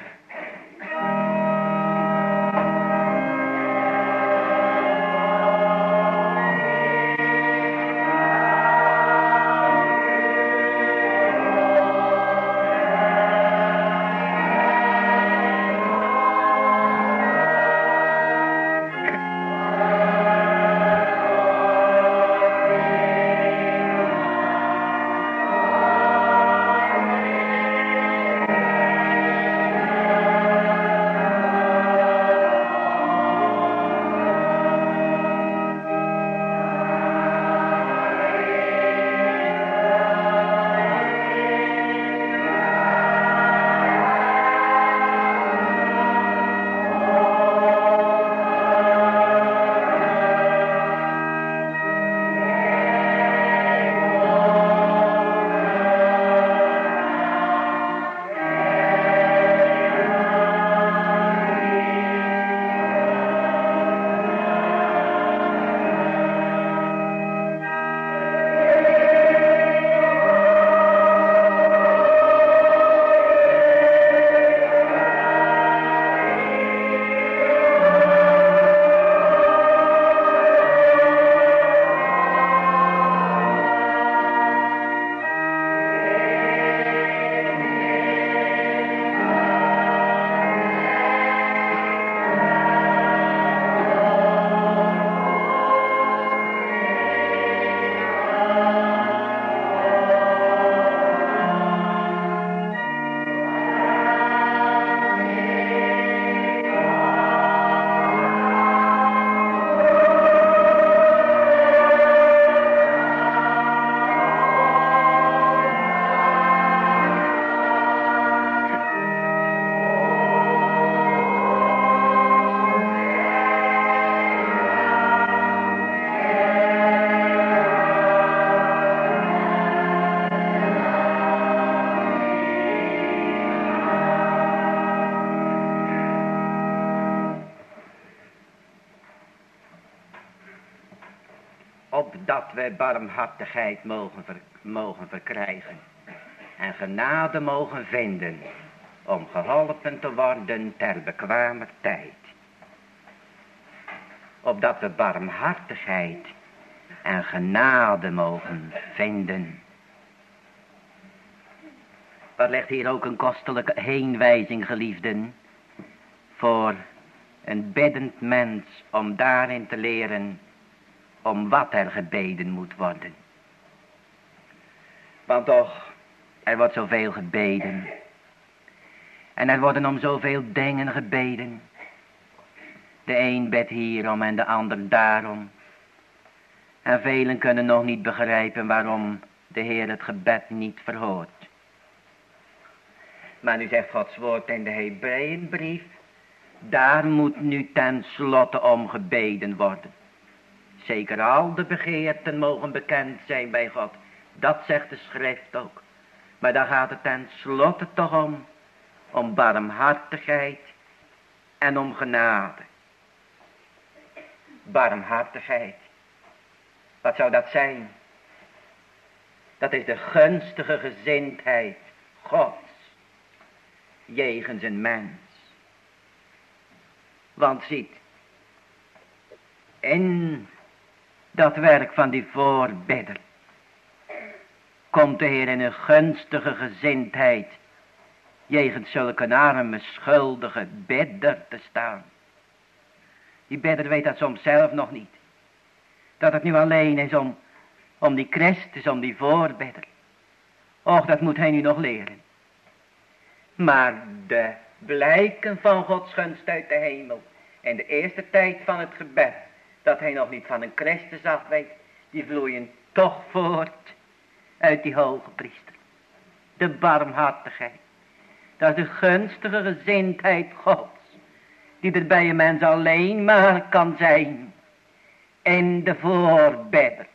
opdat we barmhartigheid mogen, ver, mogen verkrijgen en genade mogen vinden om geholpen te worden ter bekwamer tijd. Opdat we barmhartigheid en genade mogen vinden. Wat ligt hier ook een kostelijke heenwijzing, geliefden, voor een biddend mens om daarin te leren om wat er gebeden moet worden. Want toch, er wordt zoveel gebeden. En er worden om zoveel dingen gebeden. De een bidt hierom en de ander daarom. En velen kunnen nog niet begrijpen waarom de Heer het gebed niet verhoort. Maar nu zegt Gods woord in de Hebreeënbrief, daar moet nu ten slotte om gebeden worden. Zeker al de begeerten mogen bekend zijn bij God. Dat zegt de schrift ook. Maar daar gaat het ten slotte toch om. Om barmhartigheid en om genade. Barmhartigheid. Wat zou dat zijn? Dat is de gunstige gezindheid Gods jegens een mens. Want ziet, in dat werk van die voorbidder komt de Heer in een gunstige gezindheid jegens zulke arme, schuldige bidder te staan. Die bidder weet dat soms zelf nog niet. Dat het nu alleen is om, om die Christus, om die voorbidder. Och, dat moet hij nu nog leren. Maar de blijken van Gods gunst uit de hemel, in de eerste tijd van het gebed, dat hij nog niet van een Christus af weet, die vloeien toch voort uit die hoge priester. De barmhartigheid. Dat is de gunstige gezindheid Gods, die er bij een mens alleen maar kan zijn in de voorbidder.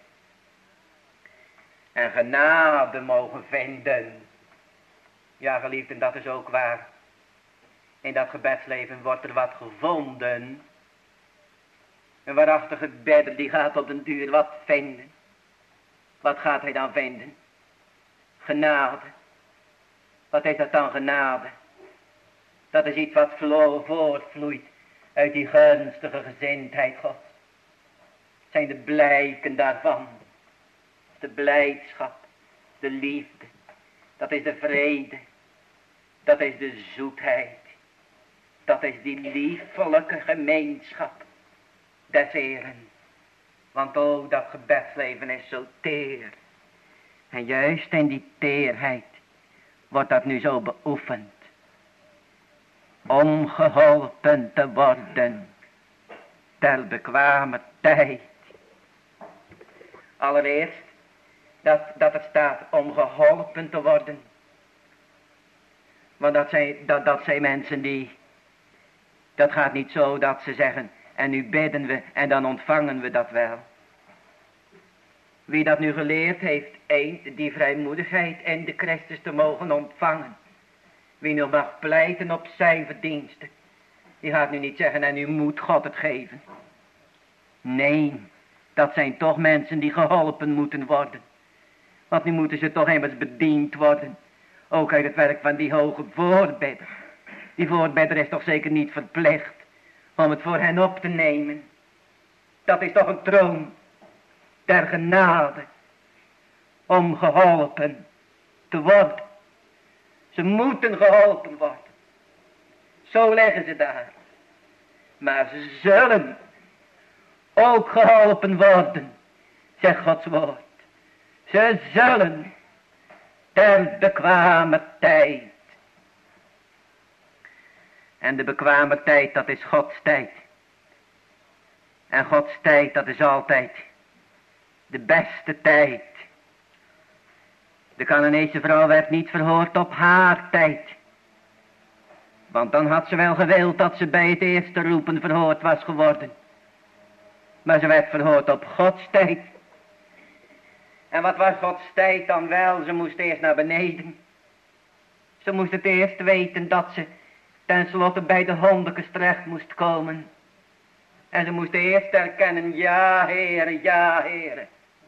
En genade mogen vinden. Ja, geliefden, dat is ook waar. In dat gebedsleven wordt er wat gevonden. Een waarachtige bidder die gaat op den duur wat vinden. Wat gaat hij dan vinden? Genade. Wat is dat dan, genade? Dat is iets wat vlo- voortvloeit uit die gunstige gezindheid Gods. Het zijn de blijken daarvan. De blijdschap, de liefde, dat is de vrede, dat is de zoetheid, dat is die liefelijke gemeenschap des Heeren. Want o, dat gebedsleven is zo teer. En juist in die teerheid wordt dat nu zo beoefend. Om geholpen te worden ter bekwame tijd. Allereerst dat, dat het staat om geholpen te worden. Want dat zijn, dat, dat zijn mensen die, dat gaat niet zo dat ze zeggen, en nu bidden we en dan ontvangen we dat wel. Wie dat nu geleerd heeft, één, die vrijmoedigheid in de Christus te mogen ontvangen. Wie nu mag pleiten op zijn verdiensten, die gaat nu niet zeggen, en nu moet God het geven. Nee, dat zijn toch mensen die geholpen moeten worden. Want nu moeten ze toch immers bediend worden. Ook uit het werk van die hoge voorbidder. Die voorbidder is toch zeker niet verplicht om het voor hen op te nemen. Dat is toch een troon der genade. Om geholpen te worden. Ze moeten geholpen worden. Zo leggen ze daar. Maar ze zullen ook geholpen worden, zegt Gods woord. Ze zullen ter bekwame tijd. En de bekwame tijd, dat is Gods tijd. En Gods tijd, dat is altijd de beste tijd. De Canaanese vrouw werd niet verhoord op haar tijd. Want dan had ze wel gewild dat ze bij het eerste roepen verhoord was geworden. Maar ze werd verhoord op Gods tijd. En wat was Gods tijd dan wel? Ze moest eerst naar beneden. Ze moest het eerst weten dat ze tenslotte bij de hondekes terecht moest komen. En ze moest eerst erkennen, ja Heere, ja Heere.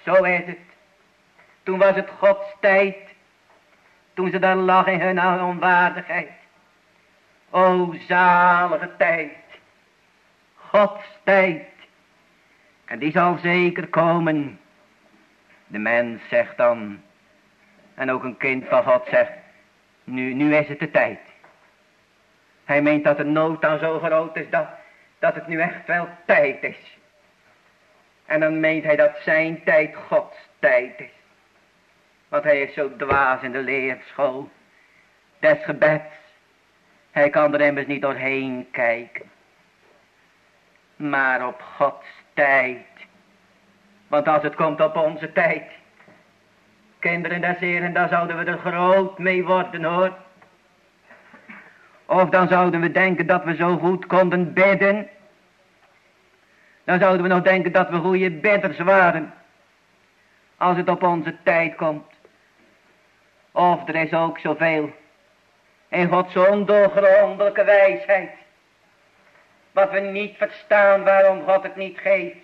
Zo is het. Toen was het Gods tijd. Toen ze daar lag in hun onwaardigheid. O zalige tijd. Gods tijd. En die zal zeker komen. De mens zegt dan. En ook een kind van God zegt. Nu, nu is het de tijd. Hij meent dat de nood dan zo groot is. Dat, dat het nu echt wel tijd is. En dan meent hij dat zijn tijd Gods tijd is. Want hij is zo dwaas in de leerschool des gebeds. Hij kan er immers niet doorheen kijken. Maar op Gods tijd. Want als het komt op onze tijd. Kinderen des Heren, dan zouden we er groot mee worden hoor. Of dan zouden we denken dat we zo goed konden bidden. Dan zouden we nog denken dat we goede bidders waren. Als het op onze tijd komt. Of er is ook zoveel. In Gods ondoorgrondelijke wijsheid. Wat we niet verstaan waarom God het niet geeft.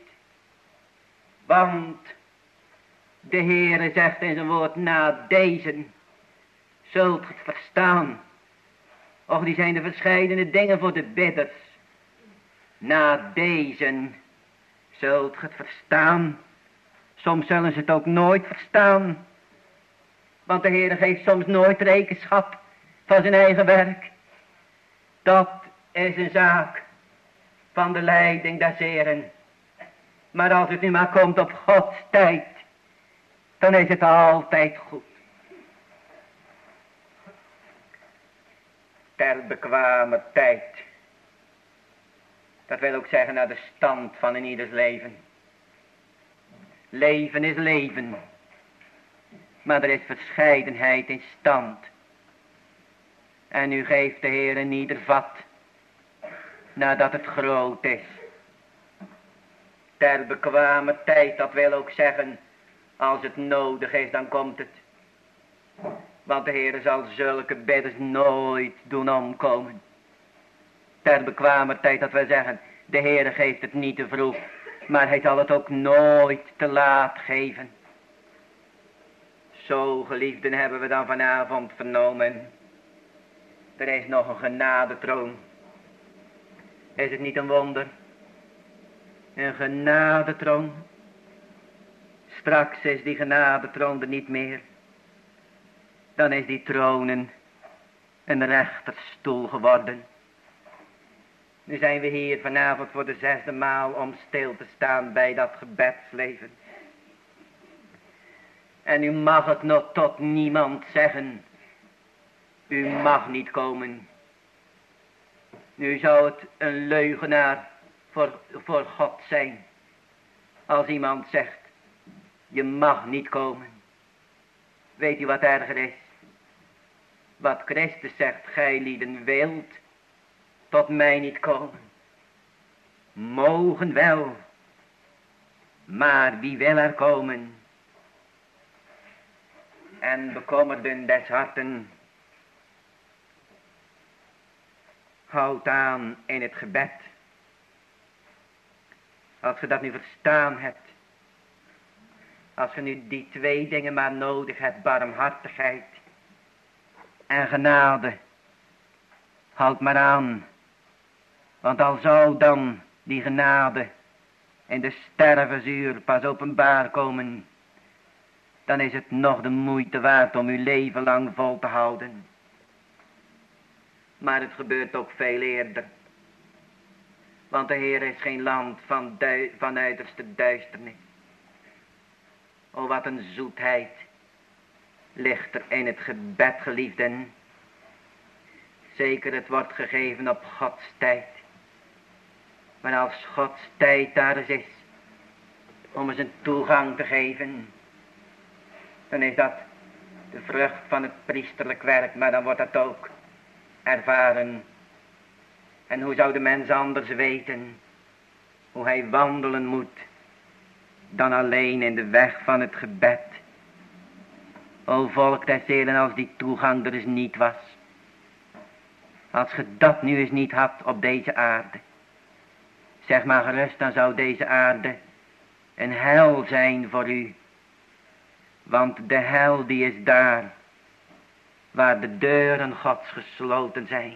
Want de Heere zegt in zijn woord. Na deze zult het verstaan. Och, die zijn de verscheidene dingen voor de bidders. Na deze zult ge het verstaan. Soms zullen ze het ook nooit verstaan. Want de Heer geeft soms nooit rekenschap van zijn eigen werk. Dat is een zaak van de leiding des Heeren. Maar als het nu maar komt op Gods tijd, dan is het altijd goed. Ter bekwame tijd. Dat wil ook zeggen naar de stand van in ieders leven. Leven is leven. Maar er is verscheidenheid in stand. En nu geeft de Heer in ieder vat. Nadat het groot is. Ter bekwame tijd, dat wil ook zeggen. Als het nodig is, dan komt het. Want de Heer zal zulke bidders nooit doen omkomen. Ter bekwame tijd, dat wil zeggen. De Heer geeft het niet te vroeg. Maar hij zal het ook nooit te laat geven. Zo, geliefden, hebben we dan vanavond vernomen. Er is nog een genadetroon. Is het niet een wonder? Een genadetroon. Straks is die genadetroon er niet meer. Dan is die tronen een rechterstoel geworden. Nu zijn we hier vanavond voor de zesde maal om stil te staan bij dat gebedsleven. En u mag het nog tot niemand zeggen. U mag niet komen. Nu zou het een leugenaar voor, voor God zijn. Als iemand zegt, je mag niet komen. Weet u wat erger is? Wat Christus zegt, gij lieden wilt tot mij niet komen. Mogen wel. Maar wie wil er komen? En bekommerden des harten. Houd aan in het gebed. Als je dat nu verstaan hebt. Als je nu die twee dingen maar nodig hebt. Barmhartigheid en genade. Houd maar aan. Want al zou dan die genade in de stervensuur pas openbaar komen. Dan is het nog de moeite waard om uw leven lang vol te houden. Maar het gebeurt ook veel eerder. Want de Heer is geen land van, du- van uiterste duisternis. O, wat een zoetheid ligt er in het gebed, geliefden. Zeker, het wordt gegeven op Gods tijd. Maar als Gods tijd daar eens is, om eens een toegang te geven, dan is dat de vrucht van het priesterlijk werk, maar dan wordt dat ook ervaren. En hoe zou de mens anders weten hoe hij wandelen moet dan alleen in de weg van het gebed? O volk des Heren, als die toegang er eens niet was. Als ge dat nu eens niet had op deze aarde. Zeg maar gerust, dan zou deze aarde een hel zijn voor u. Want de hel die is daar, waar de deuren Gods gesloten zijn.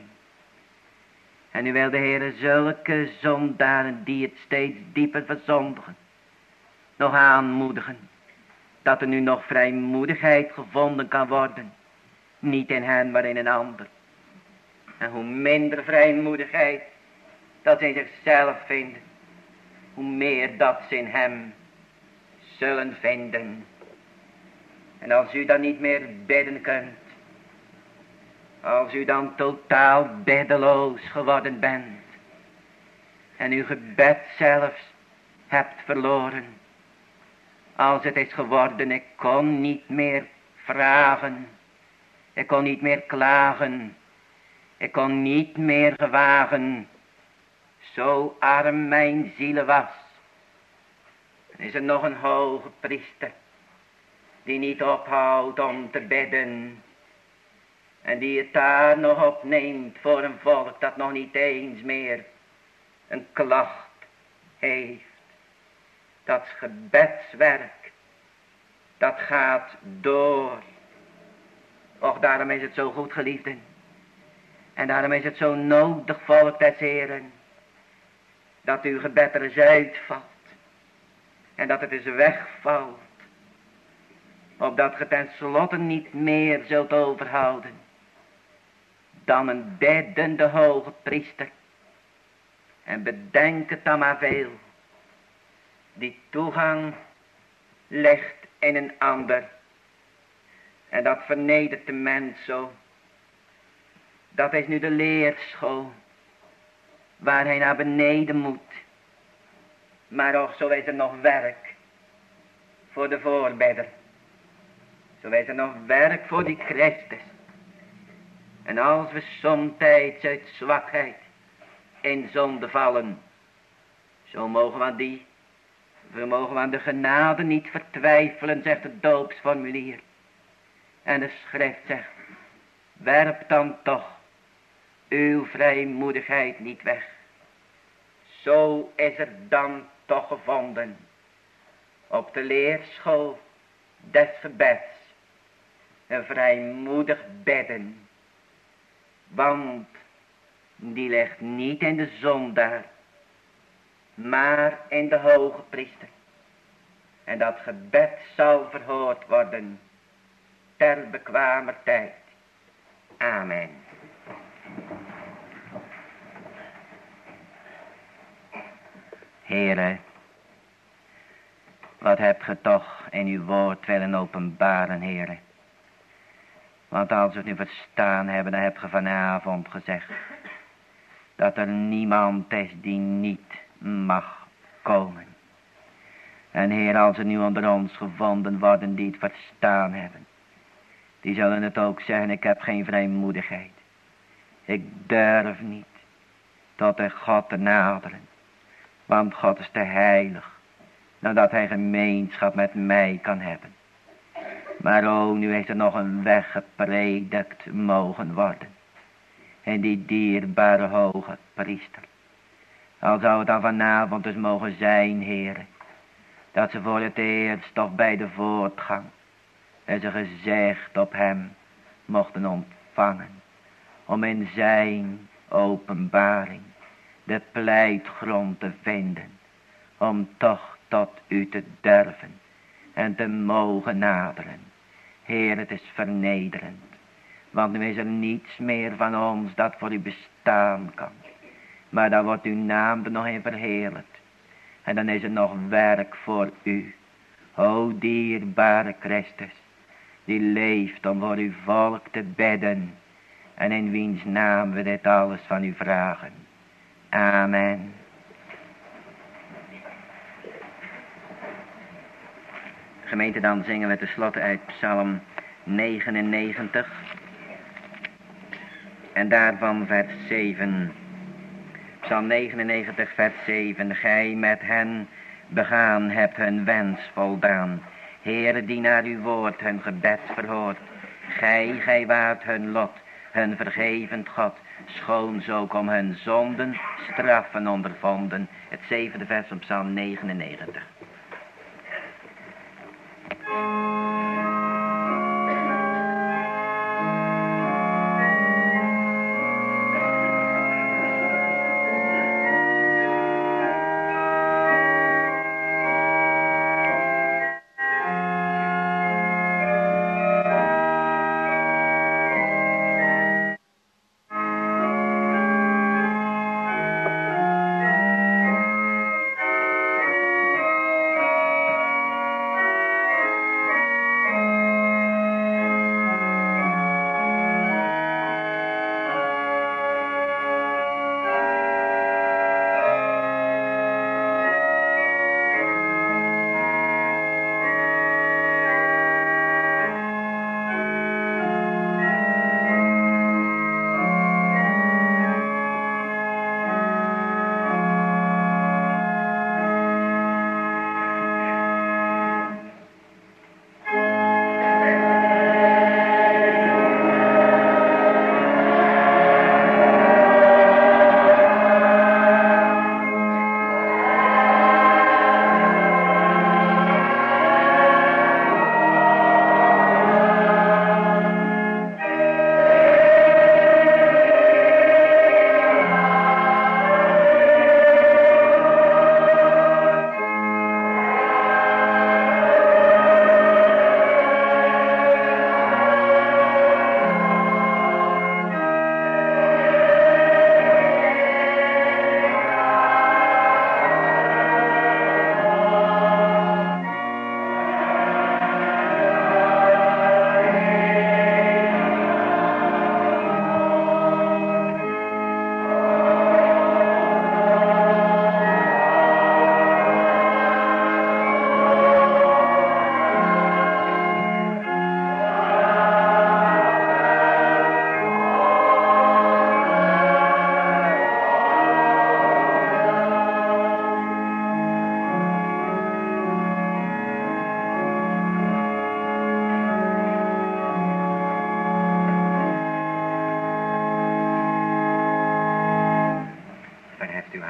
En nu wil de Heer zulke zondaren die het steeds dieper verzondigen, nog aanmoedigen, dat er nu nog vrijmoedigheid gevonden kan worden. Niet in hen, maar in een ander. En hoe minder vrijmoedigheid dat ze in zichzelf vinden, hoe meer dat ze in hem zullen vinden. En als u dan niet meer bidden kunt, als u dan totaal biddeloos geworden bent en uw gebed zelfs hebt verloren, als het is geworden, ik kon niet meer vragen, ik kon niet meer klagen, ik kon niet meer gewagen, zo arm mijn ziel was. Dan is er nog een hoge priester, die niet ophoudt om te bidden, en die het daar nog opneemt voor een volk dat nog niet eens meer een klacht heeft. Dat gebedswerk, dat gaat door. Och, daarom is het zo goed, geliefden. En daarom is het zo nodig, volk des Heren, dat uw gebed er eens uitvalt. En dat het eens wegvalt. Opdat ge ten slotte niet meer zult overhouden dan een biddende hoge priester. En bedenk het dan maar veel. Die toegang ligt in een ander. En dat vernedert de mens zo. Dat is nu de leerschool, waar hij naar beneden moet. Maar ook zo is er nog werk voor de voorbidder. Zo is er nog werk voor die Christus. En als we somtijds uit zwakheid in zonde vallen, zo mogen we aan die, we mogen aan de genade niet vertwijfelen, zegt het doopsformulier. En de schrift zegt, werp dan toch uw vrijmoedigheid niet weg. Zo is er dan toch gevonden op de leerschool des gebeds een vrijmoedig bidden. Want die ligt niet in de zondaar, maar in de hoge priester. En dat gebed zal verhoord worden ter bekwamer tijd. Amen. Heere, wat hebt ge toch in uw woord willen openbaren, Heere. Want als we het nu verstaan hebben, dan hebt ge vanavond gezegd dat er niemand is die niet mag komen. En Heer, als er nu onder ons gevonden worden die het verstaan hebben, die zullen het ook zeggen, ik heb geen vrijmoedigheid. Ik durf niet tot de God te naderen. Want God is te heilig, dan dat hij gemeenschap met mij kan hebben. Maar o, nu heeft er nog een weg gepredikt mogen worden. En die dierbare hoge priester. Al zou het dan vanavond dus mogen zijn, heren, dat ze voor het eerst of bij de voortgang en ze gezicht op hem mochten ontvangen. Om in zijn openbaring de pleitgrond te vinden. Om toch tot u te durven en te mogen naderen. Heer, het is vernederend. Want nu is er niets meer van ons dat voor u bestaan kan. Maar dan wordt uw naam er nog in verheerlijkt. En dan is er nog werk voor u. O dierbare Christus, die leeft om voor uw volk te bidden. En in wiens naam we dit alles van u vragen. Amen. Gemeente, dan zingen we tenslotte uit Psalm negenennegentig. En daarvan vers zeven. Psalm negenennegentig vers zeven. Gij met hen begaan hebt hun wens voldaan. Heere, die naar uw woord hun gebed verhoort. Gij, gij waart hun lot, hun vergevend God. Schoon zo ook om hun zonden straffen ondervonden. Het zevende vers van Psalm negenennegentig.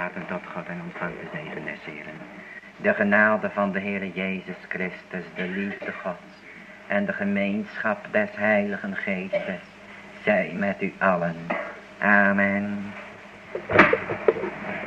hartelijk tot God en ontvangt de zegen des Heren. De genade van de Heere Jezus Christus, de liefde Gods en de gemeenschap des Heiligen Geestes zij met u allen. Amen.